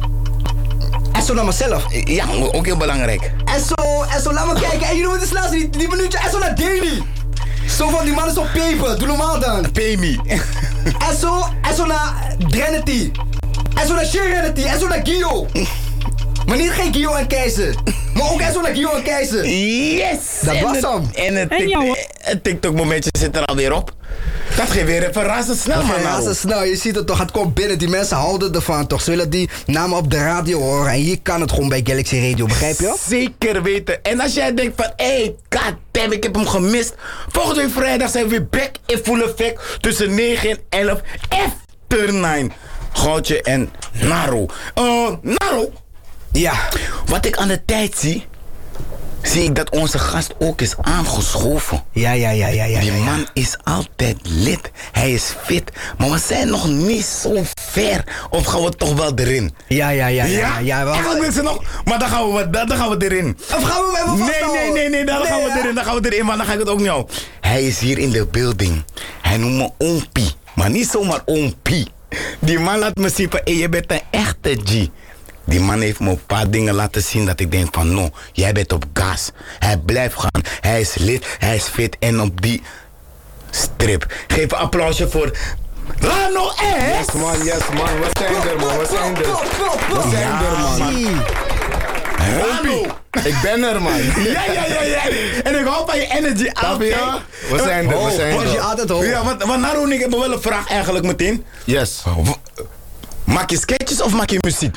Speaker 12: En zo naar mezelf.
Speaker 11: Ja, ook heel belangrijk.
Speaker 12: En zo, en zo, laat me kijken. En jullie moeten laatste die, die minuutje. En zo naar Danny. Zo van, die man is op peper. Doe normaal dan.
Speaker 11: Pay me.
Speaker 12: En zo, en zo naar Drenity. En zo naar Serenity. En zo naar Guido. Maar niet geen Guido en Keizer. Maar ook en zo naar Guido en Keizer.
Speaker 11: Yes!
Speaker 12: Dat
Speaker 11: en
Speaker 12: was
Speaker 11: het,
Speaker 12: hem.
Speaker 11: En het, en jou, het TikTok momentje zit er alweer op. Dat geeft weer even razendsnel, man.
Speaker 12: Razendsnel, je ziet het toch, het komt binnen. Die mensen houden ervan toch. Ze willen die namen op de radio horen. En hier kan het gewoon bij Galaxy Radio, begrijp je?
Speaker 11: Zeker weten. En als jij denkt van, hé, hey, goddamn, ik heb hem gemist. Volgende week vrijdag zijn we weer back in full effect. Tussen negen en elf. After nine. Goudje en Naro. Uh, Naro?
Speaker 12: Ja.
Speaker 11: Wat ik aan de tijd zie... zie ik dat onze gast ook is aangeschoven.
Speaker 12: Ja, ja, ja, ja, ja.
Speaker 11: Die
Speaker 12: ja, ja.
Speaker 11: man is altijd lid. Hij is fit. Maar we zijn nog niet zo ver. Of gaan we toch wel erin?
Speaker 12: Ja, ja, ja. ja, ja, ja, ja
Speaker 11: Eigenlijk mensen nog... Maar dan gaan we, dan, dan gaan we erin.
Speaker 12: Of gaan we hem even
Speaker 11: Nee, nee, nee, nee. Dan nee, gaan we erin. Dan gaan we erin. Maar dan ga ik het ook niet houden. Hij is hier in de building. Hij noemt me Oompie. Maar niet zomaar Oompie. Die man laat me zien van... Hey, je bent een echte G. Die man heeft me een paar dingen laten zien dat ik denk van no, jij bent op gas. Hij blijft gaan, hij is lid, hij is fit en op die strip. Geef een applausje voor Rano S.
Speaker 2: Yes man, yes man, we zijn er man, we zijn er. We zijn er man.
Speaker 11: Rano.
Speaker 2: Ik ben er man.
Speaker 11: Ja, ja, ja, ja. En ik hou van je energy af.
Speaker 2: Ja? We zijn er, we zijn er.
Speaker 12: Energy altijd hoog.
Speaker 11: Ja, want, want Naro en ik hebben wel een vraag eigenlijk meteen.
Speaker 2: Yes.
Speaker 11: Maak je sketches of maak je muziek?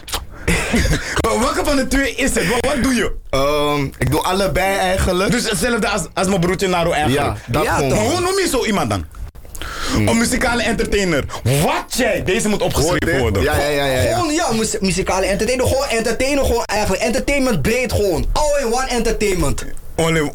Speaker 11: Welke van de twee is het? Wat, wat doe je?
Speaker 2: Um, ik doe allebei eigenlijk.
Speaker 11: Dus hetzelfde als, als mijn broertje Naro eigenlijk?
Speaker 2: Ja, dat
Speaker 11: ja,
Speaker 2: gewoon.
Speaker 11: Maar hoe noem je zo iemand dan? Mm. Een muzikale entertainer. Wat jij? Deze moet opgeschreven worden.
Speaker 2: Ja, ja, ja, ja, ja.
Speaker 12: Gewoon, ja, muzikale entertainer. Gewoon entertainer, gewoon eigenlijk. Entertainment breed gewoon. All in one entertainment.
Speaker 11: All in,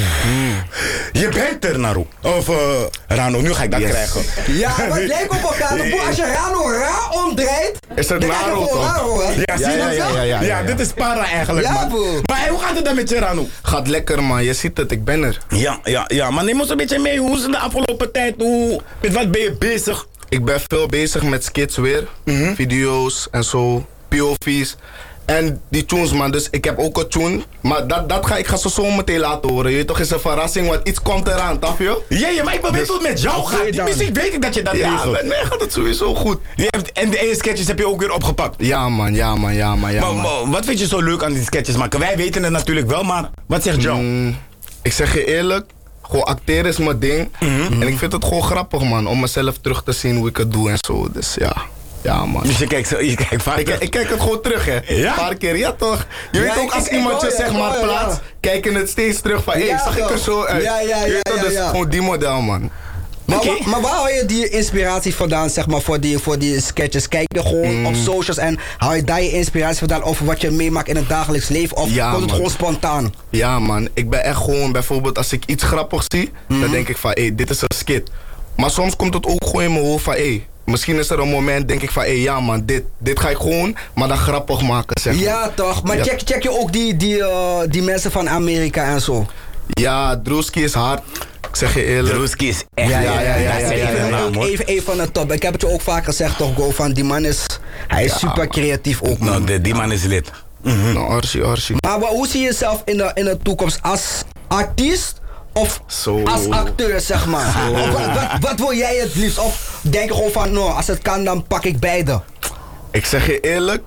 Speaker 11: mm. Je bent er, Naro. Of uh, Rano, nu ga ik dat yes. krijgen.
Speaker 12: Ja, wat lijkt op elkaar. Als je Rano raar omdraait,
Speaker 2: is het Naro toch?
Speaker 12: Raro, hè?
Speaker 11: Ja, zie je ja, ja, ja, ja, ja, ja, dit is para eigenlijk, ja, man. Bro. Maar hey, hoe gaat het dan met je, Rano?
Speaker 2: Gaat lekker, man. Je ziet het, ik ben er.
Speaker 11: Ja, ja, ja. Maar neem ons een beetje mee. Hoe is het de afgelopen tijd? Hoe, met wat ben je bezig?
Speaker 2: Ik ben veel bezig met skits weer. Mm-hmm. Video's en zo. P O V's. En die tunes, man. Dus ik heb ook een tune. Maar dat, dat ga ik ga zo zo meteen laten horen. Je weet toch, is een verrassing, want iets komt eraan, taf je?
Speaker 11: Ja, ja, maar ik ben dus, hoe het met jou gaat. Die muziek weet ik dat je dat
Speaker 2: ja,
Speaker 11: regelt.
Speaker 2: Ja, met mij gaat het sowieso goed.
Speaker 11: Je hebt, en de ene sketches heb je ook weer opgepakt.
Speaker 2: Ja, man, ja, man, ja, man, ja,
Speaker 11: maar,
Speaker 2: man.
Speaker 11: Maar, wat vind je zo leuk aan die sketches maken? Wij weten het natuurlijk wel, maar wat zegt jou?
Speaker 2: Mm, ik zeg je eerlijk, gewoon acteren is mijn ding. Mm-hmm. En ik vind het gewoon grappig, man, om mezelf terug te zien hoe ik het doe en zo. Dus ja. Ja, man.
Speaker 11: Dus je kijkt, zo, je kijkt vaak
Speaker 2: ik, ik kijk het gewoon terug, hè. Ja? Een paar keer, ja toch. Je ja, weet ook, als ik, iemand ik, je zeg maar plaatst, ja. kijk je het steeds terug van, hé, hey, ja, zag ik er zo uit.
Speaker 12: Ja, ja, ja,
Speaker 2: je weet
Speaker 12: ja,
Speaker 2: toch, dus
Speaker 12: ja.
Speaker 2: gewoon die model, man.
Speaker 12: Maar, okay. wa, maar waar haal je die inspiratie vandaan, zeg maar, voor die, voor die sketches? Kijk je gewoon mm. op socials en haal je daar je inspiratie vandaan over wat je meemaakt in het dagelijks leven? Of
Speaker 2: ja,
Speaker 12: komt het
Speaker 2: man.
Speaker 12: gewoon spontaan?
Speaker 2: Ja, man. Ik ben echt gewoon, bijvoorbeeld, als ik iets grappigs zie, mm. dan denk ik van, hé, hey, dit is een skit. Maar soms komt het ook gewoon in mijn hoofd van, hé, hey, misschien is er een moment, denk ik van, hé, hey, ja man, dit, dit ga ik gewoon, maar dan grappig maken, zeg maar.
Speaker 12: Ja, toch. Maar ja. check, check je ook die, die, uh, die mensen van Amerika en zo?
Speaker 2: Ja, Drewski is hard. Ik zeg je eerlijk.
Speaker 11: Drewski is echt.
Speaker 12: Ja, ja, ja. ja, ja, ja, ja, ja, ja. Ook even, even van de top. Ik heb het je ook vaak gezegd, toch, Go, van die man is, hij is ja, super man. creatief ook, man.
Speaker 11: Nou, die, die man is lid.
Speaker 2: Mm-hmm. Nou, Archie, Archie.
Speaker 12: Maar hoe zie je jezelf in de, in de toekomst? Als artiest? Of so. als acteur, zeg maar. Of wat, wat, wat wil jij het liefst? Of denk je gewoon van, nou, als het kan, dan pak ik beide?
Speaker 2: Ik zeg je eerlijk,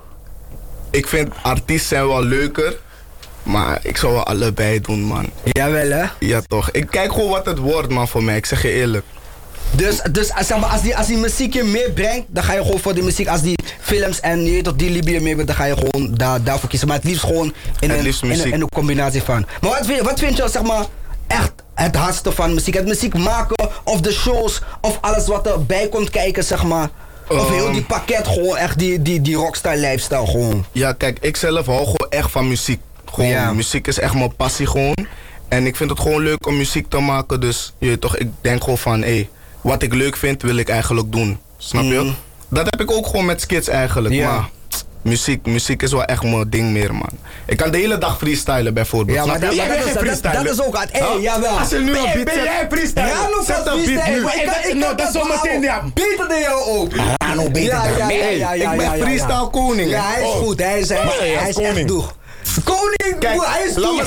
Speaker 2: ik vind artiesten zijn wel leuker. Maar ik zou wel allebei doen, man.
Speaker 12: Jawel, hè?
Speaker 2: Ja, toch. Ik kijk gewoon wat het wordt, man, voor mij. Ik zeg je eerlijk.
Speaker 12: Dus, dus zeg maar, als, die, als die muziek je meer brengt, dan ga je gewoon voor die muziek. Als die films en je weet toch, die Libië meer brengt, dan ga je gewoon daar, daarvoor kiezen. Maar het liefst gewoon in, het een, liefst in, een, in een combinatie van. Maar wat vind, wat vind je, zeg maar, echt het hardste van muziek? Het muziek maken of de shows of alles wat erbij komt kijken, zeg maar. Of um, heel die pakket, gewoon echt die, die, die rockstar lifestyle gewoon.
Speaker 2: Ja, kijk, ik zelf hou gewoon echt van muziek. Gewoon, ja. Muziek is echt mijn passie gewoon. En ik vind het gewoon leuk om muziek te maken. Dus je toch, ik denk gewoon van, hé, hey, wat ik leuk vind, wil ik eigenlijk doen. Snap je? Mm. Dat heb ik ook gewoon met skits eigenlijk. Ja. Maar muziek, muziek is wel echt mijn ding meer, man. Ik kan de hele dag freestylen bijvoorbeeld.
Speaker 12: Ja, maar, dat, maar dat, is, dat, dat, dat is ook uit. Hé, hey, jawel.
Speaker 11: Als je nu een beat ben jij freestylen?
Speaker 12: Rano
Speaker 11: zet een beat nu.
Speaker 12: Ik kan, ik kan dat zometeen, ja. Beter dan jou ook.
Speaker 11: Rano beter dan mij.
Speaker 2: Ik ben freestyle koning.
Speaker 12: Ja, hij is goed. Hij is, hij, hij is echt doeg. Koning, kijk, hij is doeg.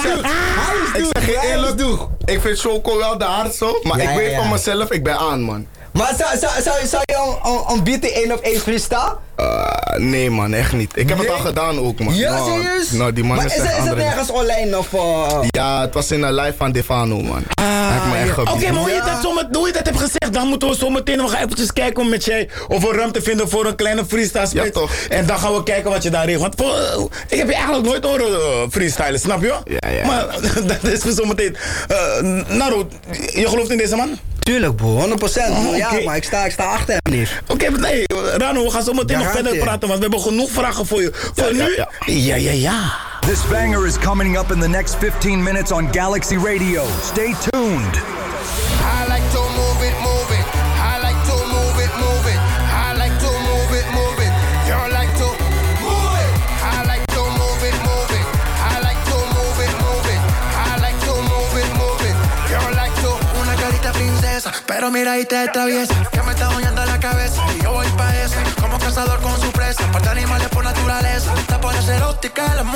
Speaker 2: Ik zeg je eerlijk, ik vind Choco wel de hardste, maar ik weet van mezelf, ik ben aan, man.
Speaker 12: Maar zou, zou, zou, zou je een beat één op één freestyle?
Speaker 2: Uh, nee man, echt niet. Ik heb nee? het al gedaan ook, man.
Speaker 12: Ja, nou, serieus?
Speaker 2: Nou, die man
Speaker 12: maar
Speaker 2: is,
Speaker 12: is, het, is het nergens online of... Uh...
Speaker 2: Ja, het was in een live van Defano, man.
Speaker 11: Ah, ja. Oké, okay, maar hoe je, dat zo met, hoe je dat hebt gezegd, dan moeten we zo meteen nog eventjes kijken met jij of we ruimte vinden voor een kleine freestyle split. Ja, toch. En dan gaan we kijken wat je daar regelt. Want voor, uh, ik heb je eigenlijk nooit horen uh, freestylen, snap je?
Speaker 2: Ja, ja.
Speaker 11: Maar dat is voor zo meteen. Uh, Naro, je gelooft in deze man?
Speaker 12: Tuurlijk, bro, honderd procent. Oh, okay. Ja, maar ik sta, ik sta achter hem niet.
Speaker 11: Oké, okay, nee, Rano, we gaan zo meteen nog verder praten, want we hebben genoeg vragen voor je. Voor
Speaker 2: ja,
Speaker 11: nu?
Speaker 2: Ja,
Speaker 11: ja, ja. ja, ja.
Speaker 4: This banger is coming up in the next fifteen minutes on Galaxy Radio. Stay tuned.
Speaker 15: I like to move it, move it. I like to move it, move it. I like to move it, move it. You like to move it. I like to move it, move it. I like to move it, move it. I like to move it, move it. You like to. Una carita princesa, pero mira y te atraviesa. Que me está dañando la cabeza y yo voy pa' eso. Como cazador con su presa, parte animales por naturaleza.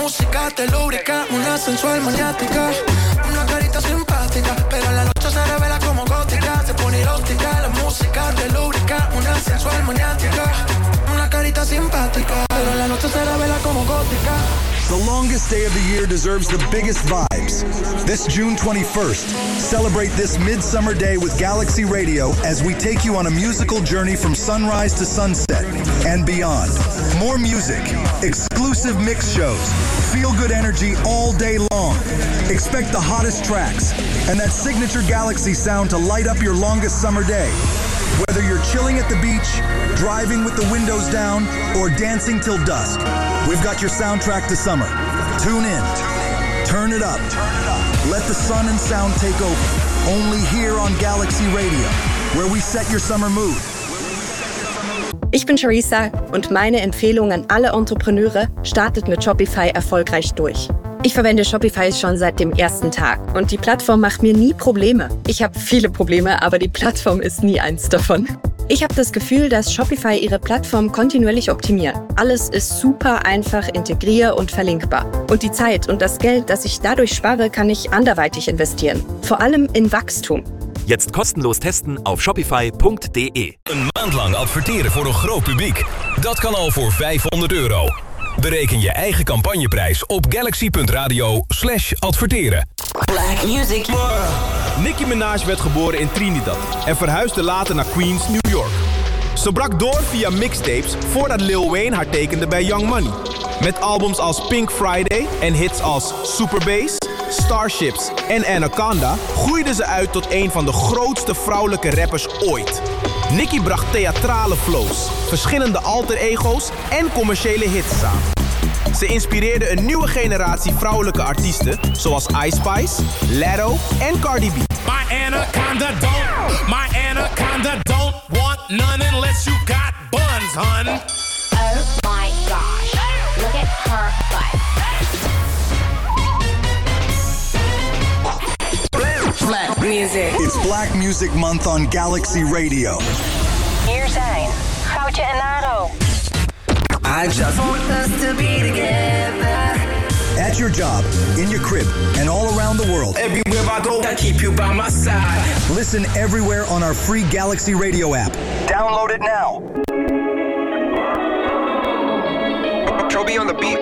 Speaker 1: música te lubrica, una sensual maniática, una carita simpática, pero en la noche se revela como gótica, se pone erótica, la música te lubrica, una sensual maniática, una carita simpática, pero en la noche se revela como gótica.
Speaker 4: The longest day of the year deserves the biggest vibes. This June twenty-first, celebrate this midsummer day with Galaxy Radio as we take you on a musical journey from sunrise to sunset and beyond. More music, exclusive mix shows, feel-good energy all day long. Expect the hottest tracks and that signature Galaxy sound to light up your longest summer day. Whether you're chilling at the beach, driving with the windows down, or dancing till dusk, we've got your soundtrack to summer. Tune in. Turn it up. Let the sun and sound take over. Only here on Galaxy Radio, where we set your summer mood.
Speaker 3: Ich bin Charissa und meine Empfehlung an alle Entrepreneure: startet mit Shopify erfolgreich durch. Ich verwende Shopify schon seit dem ersten Tag und die Plattform macht mir nie Probleme. Ich habe viele Probleme, aber die Plattform ist nie eins davon. Ich habe das Gefühl, dass Shopify ihre Plattform kontinuierlich optimiert. Alles ist super einfach integrier- und verlinkbar. Und die Zeit und das Geld, das ich dadurch spare, kan ik anderweitig investieren. Vor allem in Wachstum.
Speaker 5: Jetzt kostenlos testen auf shopify punt d e. Een maand lang adverteren voor een groot publiek. Dat kan al voor vijfhonderd euro. Bereken je eigen campagneprijs op galaxy punt radio slash adverteren.
Speaker 8: Black music.
Speaker 14: Nicki Minaj werd geboren in Trinidad en verhuisde later naar Queens, New York. Ze brak door via mixtapes voordat Lil Wayne haar tekende bij Young Money. Met albums als Pink Friday en hits als Super Bass, Starships en Anaconda groeide ze uit tot een van de grootste vrouwelijke rappers ooit. Nicki bracht theatrale flows, verschillende alter ego's en commerciële hits samen. Ze inspireerde een nieuwe generatie vrouwelijke artiesten zoals Ice Spice, Latto en Cardi B.
Speaker 24: My anaconda don't, my anaconda don't want none unless you got buns, hun.
Speaker 10: Oh my gosh, look at her butt.
Speaker 8: Black music.
Speaker 4: It's Black Music Month on Galaxy Radio.
Speaker 8: Hier zijn Goudje en Naro.
Speaker 1: I just want us to be together.
Speaker 4: At your job, in your crib, and all around the world.
Speaker 1: Everywhere I go, I keep you by my side.
Speaker 4: Listen everywhere on our free Galaxy Radio app. Download it now.
Speaker 1: Troby on the beat.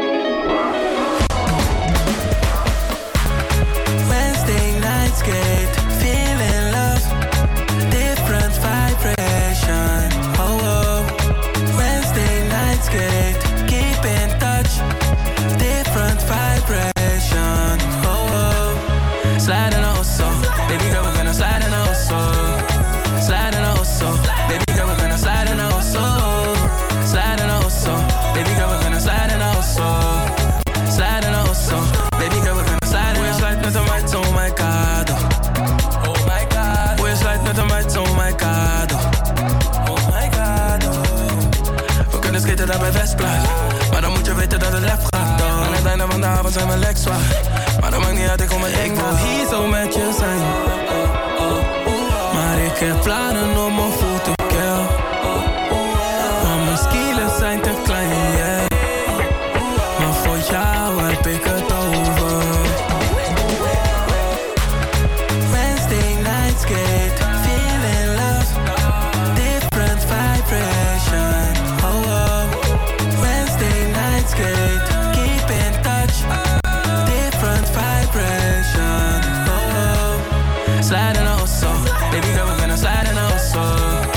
Speaker 17: Wednesday night skate, feeling love, different vibration. Oh, oh. Wednesday night skate, keep in touch, different vibration. Oh, oh. Sliding also, baby girl, we're gonna slide in also. Sliding also, baby girl, we're gonna slide in also. Sliding also, baby girl, we're gonna slide in also. Sliding also, baby girl, we're gonna slide in. We're sliding to my, oh my god, oh my god. We're sliding to my, oh my god, oh my god. We kunnen skaten daar bij Westplaat, maar dan moet je weten dat het lef gaat. Oh. Aan het einde van de avond zijn mijn legs zwaar, maar dat maakt niet uit, ik kom met ik wil hier zo met je zijn. Maar ik heb plannen om mijn voeten, girl. Want mijn skills zijn te klein, yeah. Maar voor jou heb ik het over. Wednesday night skate, feeling love, different vibration. Oh, oh. Wednesday night skate, keep in touch, different vibration. Oh, oh. Sliding also, baby girl, we're gonna slide in also.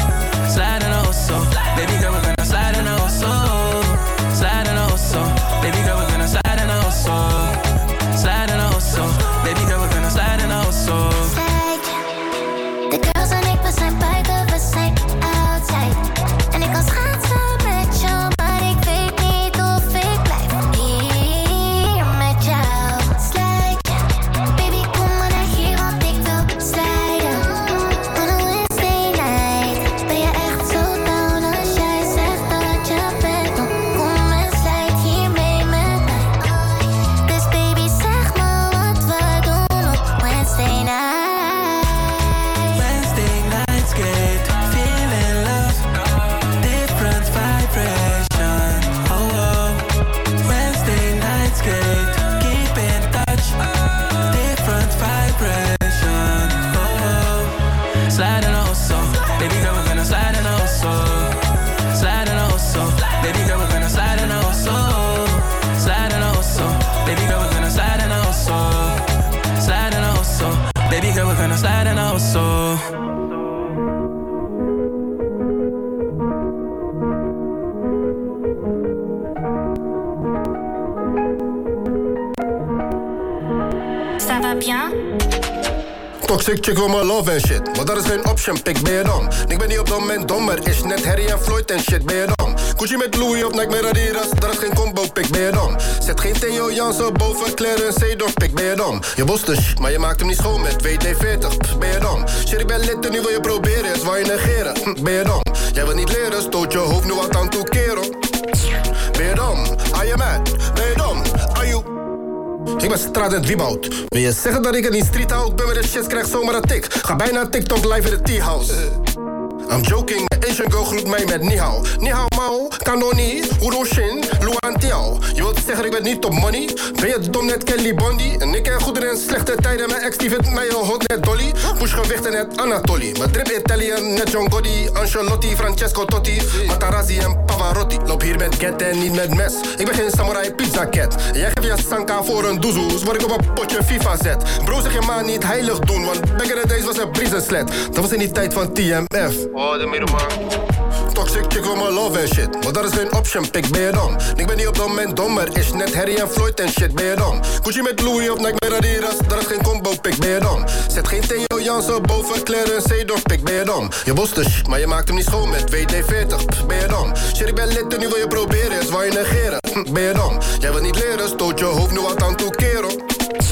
Speaker 22: bien?
Speaker 9: Toxic chick wil me love en shit, maar dat is geen option, pik, ben je dom? Ik ben niet op dat moment dom, maar is net Harry en Floyd en shit, ben je dom? Gucci met Louis of Nike met Adidas, dat is geen combo, pik, ben je dom? Zet geen Theo Jansen boven Claire en Seedorf, pik, ben je dom? Je bost een shit, maar je maakt hem niet schoon met W D veertig, pff, ben je dom? Shit, ik ben lid en nu wil je proberen, is waar je negeren, hm, ben je dom? Jij wil niet leren, stoot je hoofd nu wat aan toe, kerel. Ben je dom? Are you mad? Ben je dom? Are you... Ik ben straat en Wieboud. Wil je zeggen dat ik het niet street hou? Ik ben met de shit, krijg zomaar een tik. Ga bijna TikTok live in de tea house. I'm joking, de Asian girl groet mij met ni hao. Ni hao mao, kanoni, Uro Shin, Luan Tiao. Je wilt zeggen ik ben niet op money? Ben je dom net Kelly Bondi? En ik ken goede en slechte tijden. Mijn ex die vindt mij een hot net Dolly. Push gewichten net Anatoli. Mijn drip Italian net John Gotti. Ancelotti, Francesco Totti. Matarazzi en Pavarotti. Loop hier met get en niet met mes. Ik ben geen samurai pizza cat. Jij geeft je sanka voor een doezoes. Waar ik op een potje FIFA zet. Bro zeg je maar niet heilig doen. Want back in the days was een briezenslet. Dat was in die tijd van T M F. Oh, de middelman. Toxic chick wil me love en shit, maar dat is geen option, pik, ben je dom? Ik ben niet op dat moment dom, maar is net Harry en Floyd en shit, ben je dom? Gucci met Louis of Nike met Adidas, dat is geen combo, pik, ben je dom? Zet geen Theo Jansen boven Claire en Seedorf, pik, ben je dom? Je bost een shit, maar je maakt hem niet schoon met W D veertig, pff, ben je dom? Shit, ik ben lid en nu wil je proberen, is waar je negeren, hm, ben je dom? Jij wil niet leren, stoot je hoofd nu wat aan toe, kerel.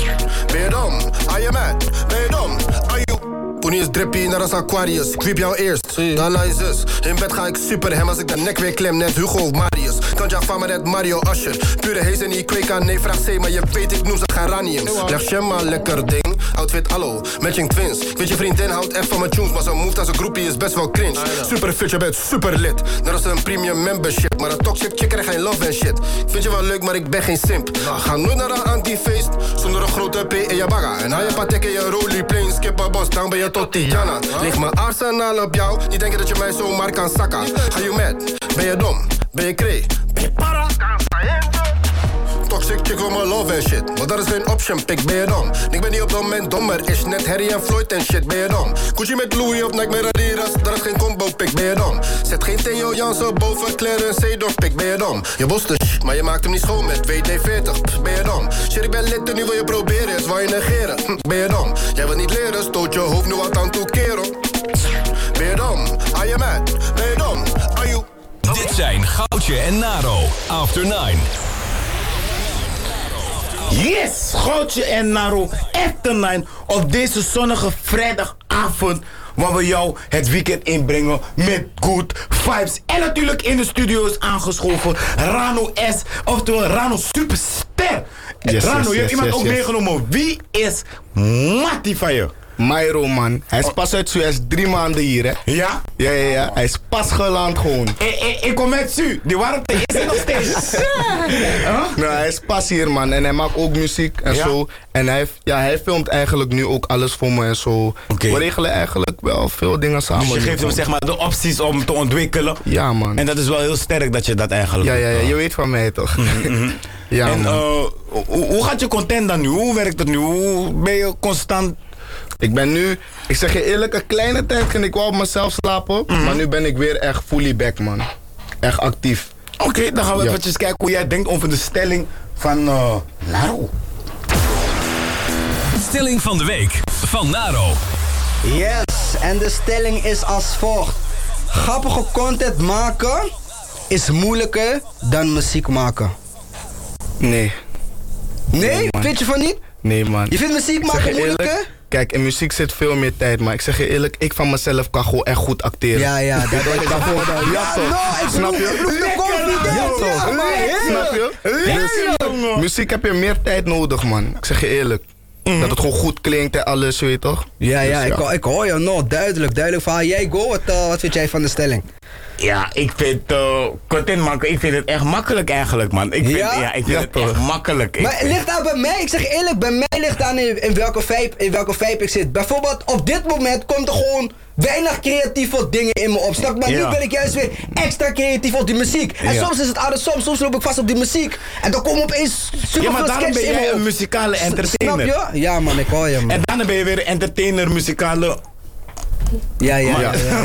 Speaker 9: Ben je dom? Are you mad? Ben je dom? Are you... Poenie is drippy, naar als Aquarius. Ik wiep jou eerst, daarna je zus. In bed ga ik super hem als ik de nek weer klem, net Hugo of Marius. Kanja van me net Mario Asher. Pure hees en die kweek aan, nee vraag C, maar je weet ik noem ze geraniums. Leg Shemma, lekker ding. Outfit allo, matching twins. Ik weet je vriendin houdt echt van mijn tunes, maar zo'n move als een groepie is best wel cringe. Super fit, je bent super lit. Net als een premium membership, maar een toxic chick krijgt geen love en shit. Ik vind je wel leuk, maar ik ben geen simp. Ga nooit naar een anti-feest zonder een grote P in je bagga. En haal je patek in je rollie plane, skip een bos, dan ben je tot Tiana. Lig mijn arsenaal op jou, niet denken dat je mij zomaar kan zakken. Ga je mad? Ben je dom? Ben je kree? Ben je para? Toxic chick wil me love en shit, maar dat is geen option, pik, ben je dom? Ik ben niet op dat moment dom, maar is net Harry en Floyd en shit, ben je dom? Gucci met Louis of Nike met Adidas, dat is geen combo, pik, ben je dom? Zet geen Theo Jansen boven Claire en Seedorf, pik, ben je dom? Je bost een shit, maar je maakt hem niet schoon met W D veertig, pff, ben je dom? Shit, ik ben lid en nu wil je proberen, is waar je negeren, hm, ben je dom? Jij wil niet leren, stoot je hoofd nu wat aan toe, kerel. Ben je dom? Are you mad? Ben je dom? Are you...
Speaker 5: Dit zijn Goudje en Naro, After Nine.
Speaker 11: Yes, Goudje en Naro, After Nine op deze zonnige vrijdagavond, waar we jou het weekend inbrengen met good vibes. En natuurlijk in de studio is aangeschoven Rano S, oftewel Rano Superster.
Speaker 2: Yes,
Speaker 11: Rano,
Speaker 2: yes,
Speaker 11: je hebt
Speaker 2: yes,
Speaker 11: iemand
Speaker 2: yes,
Speaker 11: ook
Speaker 2: yes.
Speaker 11: meegenomen. Wie is Mattie van je?
Speaker 2: Myro, man. Hij is pas uit Suez, drie maanden hier, hè?
Speaker 11: Ja?
Speaker 2: Ja, ja, ja. Hij is pas geland gewoon.
Speaker 11: Ik, ik, ik kom met Su. Die warmte is er nog steeds. Huh?
Speaker 2: Nou, hij is pas hier, man. En hij maakt ook muziek en
Speaker 11: ja?
Speaker 2: zo. En hij, ja, hij filmt eigenlijk nu ook alles voor me en zo. Okay. We regelen eigenlijk wel veel dingen samen.
Speaker 11: Dus je geeft hem zeg maar de opties om te ontwikkelen.
Speaker 2: Ja, man.
Speaker 11: En dat is wel heel sterk dat je dat eigenlijk
Speaker 2: Ja, ja, ja.
Speaker 11: doet.
Speaker 2: Je weet van mij toch?
Speaker 11: Mm-hmm.
Speaker 2: Ja,
Speaker 11: en
Speaker 2: man.
Speaker 11: Uh, hoe, hoe gaat je content dan nu? Hoe werkt het nu? Hoe ben je constant...
Speaker 2: Ik ben nu, ik zeg je eerlijk, een kleine tijd ging ik wel op mezelf slapen. Mm-hmm. Maar nu ben ik weer echt fully back, man. Echt actief.
Speaker 11: Oké, okay, dan gaan we ja. eventjes kijken hoe jij denkt over de stelling van uh, Naro.
Speaker 5: Stelling van de week van Naro.
Speaker 12: Yes, en de stelling is als volgt. Grappige content maken is moeilijker dan muziek maken.
Speaker 2: Nee.
Speaker 12: Nee? nee Vind je van niet?
Speaker 2: Nee, man.
Speaker 12: Je vindt muziek maken moeilijker?
Speaker 2: Eerlijk, kijk, in muziek zit veel meer tijd, maar ik zeg je eerlijk, ik van mezelf kan gewoon echt goed acteren.
Speaker 12: Ja, ja, dat
Speaker 2: ik kan gewoon. Ja,
Speaker 12: ja,
Speaker 2: toch?
Speaker 12: No, ik
Speaker 2: snap je?
Speaker 12: Lekker,
Speaker 2: ja, toch? Snap je? Dus, muziek heb je meer tijd nodig, man. Ik zeg je eerlijk. Mm-hmm. Dat het gewoon goed klinkt en alles, weet je toch?
Speaker 12: Ja, ja,
Speaker 2: dus,
Speaker 12: ik,
Speaker 2: ja.
Speaker 12: ik hoor je nog duidelijk, duidelijk verhaal. Jij, Go, wat, uh, wat vind jij van de stelling?
Speaker 11: Ja, ik vind uh, content maken, ik vind het echt makkelijk eigenlijk, man. Ik vind, ja? Ja, ik vind ja, het toch. echt makkelijk. Ik
Speaker 12: maar het ligt aan bij mij, ik zeg eerlijk, bij mij ligt aan in, in, welke vibe, in welke vibe ik zit. Bijvoorbeeld, op dit moment komt er gewoon weinig creatieve dingen in me op. Snap je? Maar ja. nu ben ik juist weer extra creatief op die muziek. En ja. soms is het andersom, soms loop ik vast op die muziek. En dan komen opeens super
Speaker 11: ja, maar
Speaker 12: veel
Speaker 11: daarom ben jij een muzikale entertainer.
Speaker 12: Snap je? Ja, man, ik hoor je, man.
Speaker 11: En daarna ben je weer een entertainer, muzikale...
Speaker 12: Ja, ja, ja. ja, ja.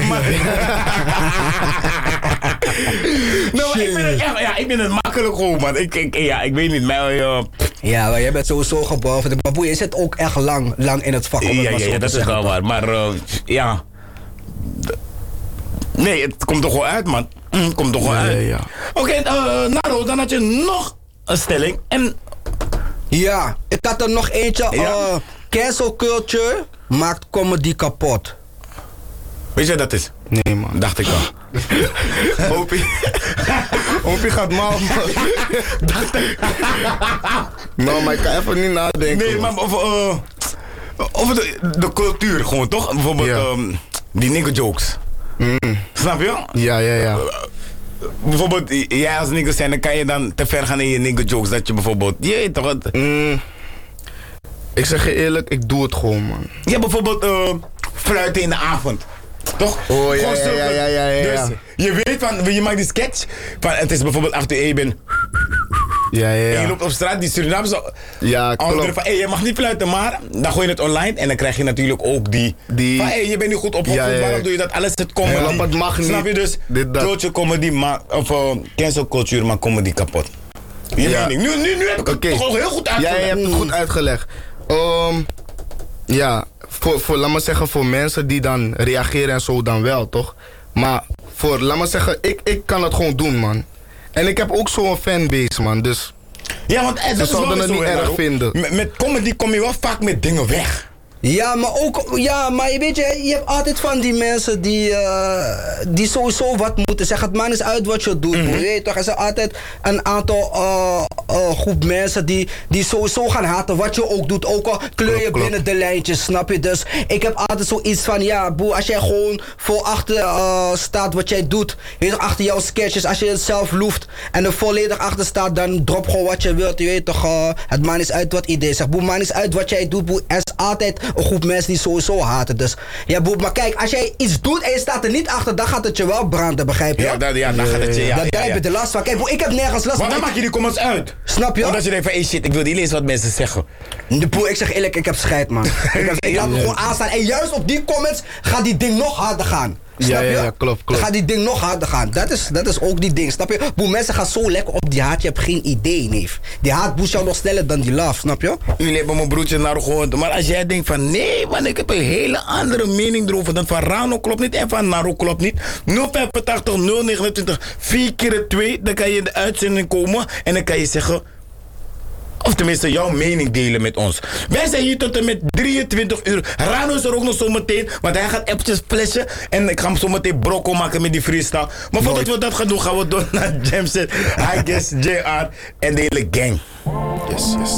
Speaker 11: nou, ik vind het echt, ja, ik vind het makkelijk gewoon, man. Ik, ik, ja, ik weet niet, maar uh,
Speaker 12: Ja, maar jij bent sowieso geboren. Maar boeien, je zit ook echt lang, lang in het vak. Om het
Speaker 11: Ja,
Speaker 12: maar
Speaker 11: ja,
Speaker 12: zo
Speaker 11: ja,
Speaker 12: te
Speaker 11: dat is
Speaker 12: zeggen.
Speaker 11: wel waar. Maar uh, ja. Nee, het komt toch wel uit, man. Mm, Het komt toch wel
Speaker 2: Ja,
Speaker 11: uit.
Speaker 2: ja, ja.
Speaker 11: Oké, eh, Naro, dan had je nog een stelling. En
Speaker 12: Ja, ik had er nog eentje.
Speaker 11: Ja.
Speaker 12: Uh, cancel culture maakt comedy kapot.
Speaker 11: weet je wat dat is?
Speaker 2: Nee, man.
Speaker 11: Dacht ik al.
Speaker 2: Hopie. Hopie gaat mal, man. Nou, maar ik kan even niet nadenken.
Speaker 11: Nee, maar over, uh, over de, de cultuur gewoon, toch? Bijvoorbeeld
Speaker 2: Ja.
Speaker 11: um, die nigger jokes.
Speaker 2: Mm.
Speaker 11: Snap je?
Speaker 2: Ja, ja, ja.
Speaker 11: Bijvoorbeeld, jij als nigger zijn, dan kan je dan te ver gaan in je nigger jokes. Dat je bijvoorbeeld, je weet toch wat?
Speaker 2: Mm. Ik zeg je eerlijk, ik doe het gewoon, man.
Speaker 11: Ja, bijvoorbeeld uh, fluiten in de avond. Toch?
Speaker 2: Oh, ja,
Speaker 11: Gewoon
Speaker 2: ja,
Speaker 11: zulke-
Speaker 2: ja, ja, ja, ja.
Speaker 11: Dus je weet van, je maakt die sketch. Van, het is bijvoorbeeld acht uur, je bent...
Speaker 2: Ja, ja,
Speaker 11: En je
Speaker 2: ja.
Speaker 11: loopt op straat, die Surinaamse
Speaker 2: Ja,
Speaker 11: anderen
Speaker 2: klopt.
Speaker 11: van, hey, je mag niet fluiten, maar dan gooi je het online en dan krijg je natuurlijk ook die,
Speaker 2: Die-
Speaker 11: van, hey, je bent niet goed opgevoed,
Speaker 2: Ja, ja, ja.
Speaker 11: waarom doe je dat? Alles het comedy.
Speaker 2: Ja, maar het mag niet.
Speaker 11: Snap je dus?
Speaker 2: Dit, dat.
Speaker 11: Culture comedy, maar, of uh, cancel culture, maar comedy kapot. Je
Speaker 2: Ja.
Speaker 11: mening. Nu, nu, nu heb ik het
Speaker 2: Oké.
Speaker 11: toch al heel goed
Speaker 2: Ja,
Speaker 11: uitgelegd.
Speaker 2: je hebt het goed uitgelegd. Um, ja, voor, voor, laat maar zeggen, voor mensen die dan reageren en zo dan wel, toch? Maar voor, laat maar zeggen, ik, ik kan het gewoon doen, man. En ik heb ook zo'n fanbase, man, dus...
Speaker 11: Ja, want eh, dat is
Speaker 2: zouden
Speaker 11: wel
Speaker 2: het
Speaker 11: zo,
Speaker 2: niet
Speaker 11: hè,
Speaker 2: erg
Speaker 11: Naro.
Speaker 2: vinden.
Speaker 11: Met, met comedy kom je wel vaak met dingen weg.
Speaker 12: Ja, maar ook, ja, maar je weet je, je hebt altijd van die mensen die, eh, die sowieso wat moeten zeggen. Het maakt niet uit wat je doet,
Speaker 11: Mhm.
Speaker 12: je weet toch. Er zijn altijd een aantal uh, uh, groep mensen die, die sowieso gaan haten wat je ook doet. Ook al kleur je
Speaker 2: Klopt, klopt.
Speaker 12: binnen de lijntjes, snap je? Dus ik heb altijd zoiets van, ja, boe, als jij gewoon vol achter uh, staat wat jij doet, je weet toch, achter jouw sketches, als je het zelf loeft en er volledig achter staat, dan drop gewoon wat je wilt, je weet toch. Uh, het maakt niet uit wat iedereen zegt. Boe, maakt niet uit wat jij doet, boe, er is altijd een groep mensen die sowieso haten. Dus ja, boe, maar kijk, als jij iets doet en je staat er niet achter, dan gaat het je wel branden, begrijp je?
Speaker 11: Ja, dat, ja, dan gaat het je, ja.
Speaker 12: Dan
Speaker 11: ja,
Speaker 12: daar
Speaker 11: ja.
Speaker 12: heb je de last van. Kijk, boe, ik heb nergens last
Speaker 11: Maar
Speaker 12: van.
Speaker 11: dan
Speaker 12: Ik-
Speaker 11: maak je die comments uit.
Speaker 12: Snap je?
Speaker 11: Omdat je denkt van, hey shit, ik wil niet lezen wat mensen zeggen.
Speaker 12: De boer, ik zeg eerlijk, ik heb scheid, man. ik heb, ik laat me gewoon aanstaan. En juist op die comments gaat die ding nog harder gaan. Snap
Speaker 2: Ja, ja,
Speaker 12: je?
Speaker 2: ja, klopt, klopt.
Speaker 12: Dan gaat die ding nog harder gaan. Dat is, dat is ook die ding, snap je? Boer, mensen gaan zo lekker op die haat, je hebt geen idee, neef. Die haat boost jou nog sneller dan die love, snap je?
Speaker 11: Jullie hebben mijn broertje naar gehoord. Maar als jij denkt van nee, man, ik heb een hele andere mening erover. Dat van Rano klopt niet en van Naro klopt niet. nul vijfentachtig nul negenentwintig vier keer twee. Dan kan je in de uitzending komen en dan kan je zeggen. Of tenminste jouw mening delen met ons. Wij zijn hier tot en met drieëntwintig uur. Rano is er ook nog zo meteen. Want hij gaat appjes flashen. En ik ga hem zo meteen brokko maken met die freestyle. Maar voordat we dat gaan doen, gaan we door naar Jamset, I Guess, J R en de hele gang.
Speaker 2: Yes, yes.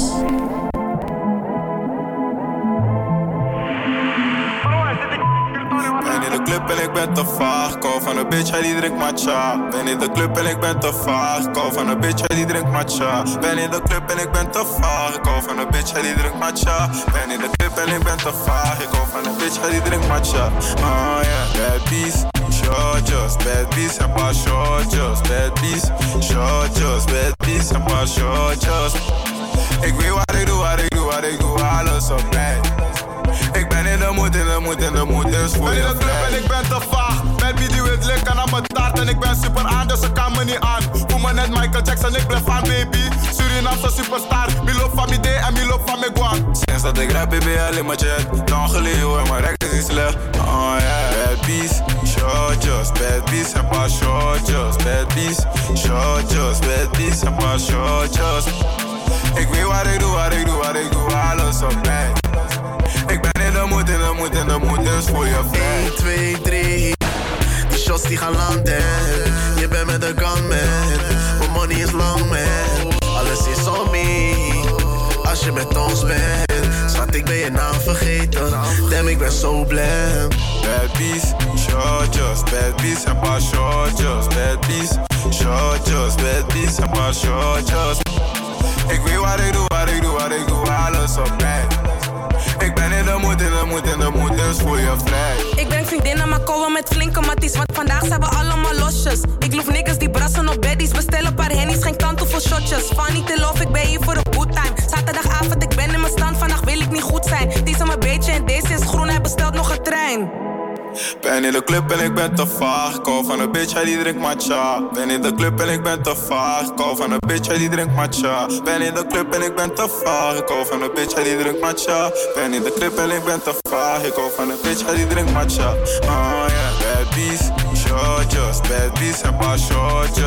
Speaker 13: Ben in de club en ik ben te vaag. Ik hou van een bitch, hij die drinkt matcha. Ben in de club en ik ben te vaag. Ik hou van een bitch, hij die drinkt matcha. Ben in de club en ik ben te vaag. Ik hou van een bitch, hij die drinkt matcha. Ben in de club en ik ben te vaag. Ik hou van een bitch, hij die drinkt matcha. Oh yeah, bad bees, shortjes. Bad bees en paar shortjes. Bad bees, shortjes. Bad bees en paar shortjes. Ik weet wat ik doe, wat ik doe, wat ik doe. Alles op mij. Ik ben in de moed, in de moed, in de moed, dus voel je
Speaker 16: Ben in de club en ik ben te vaag. Baby die wil likken aan mijn taart en ik ben super aan, dus ze kan me niet aan. Voel me net Michael Jackson, ik blijf aan baby. Surinaamse superstar, mi loop van mi day en mi loop van mi guan.
Speaker 13: Sinds dat ik rap, baby, alleen maar chat. Lang geleden hoor, mijn rek is niet slecht. Oh yeah, bad bees, shortjes. Bad bees en paar shortjes. Bad bees, shortjes. Bad bees en paar shortjes. Ik weet wat ik doe, wat ik doe, wat ik doe, alles op mij. Ik ben in de moed, in de moed, in de moed, dus voel je vrij.
Speaker 9: één, twee, drie. Die shots die gaan landen. Je bent met de gun, man. Mijn money is long, man. Alles is on me. Als je met ons bent. Schat, ik ben je naam vergeten. Damn, ik ben zo blij.
Speaker 13: Bad bees, shortjes. Bad bees en paar shortjes. Bad bees, shortjes. Bad bees en paar shortjes. Ik weet wat ik doe, wat ik doe, wat ik doe, alles op mij. Ik ben in de moed, in de moed, in de moed, dus voel je vrij.
Speaker 18: Ik breng vriendinnen maar komen met flinke matties, want vandaag zijn we allemaal losjes. Ik loef niggas die brassen op beddies, bestellen paar hennies, geen kantel voor shotjes. Funny te love, ik ben hier voor een good time. Zaterdagavond, ik ben in mijn stand, vandaag wil ik niet goed zijn. Die is een beetje en deze is groen, hij bestelt nog een trein.
Speaker 13: Ben in de club en ik ben te vaag. Ik hou van een bitch, hij die drinkt matcha. Ben in de club en ik ben te vaag. Ik hou van een bitch, hij die drinkt matcha. Ben in de club en ik ben te vaag. Ik hou van een bitch, hij die drinkt matcha. Ben in de club en ik ben te vaag. Ik hou van een bitch, hij die drinkt matcha. Oh yeah, bad bees, shortjes. Bad bees en paar shortjes.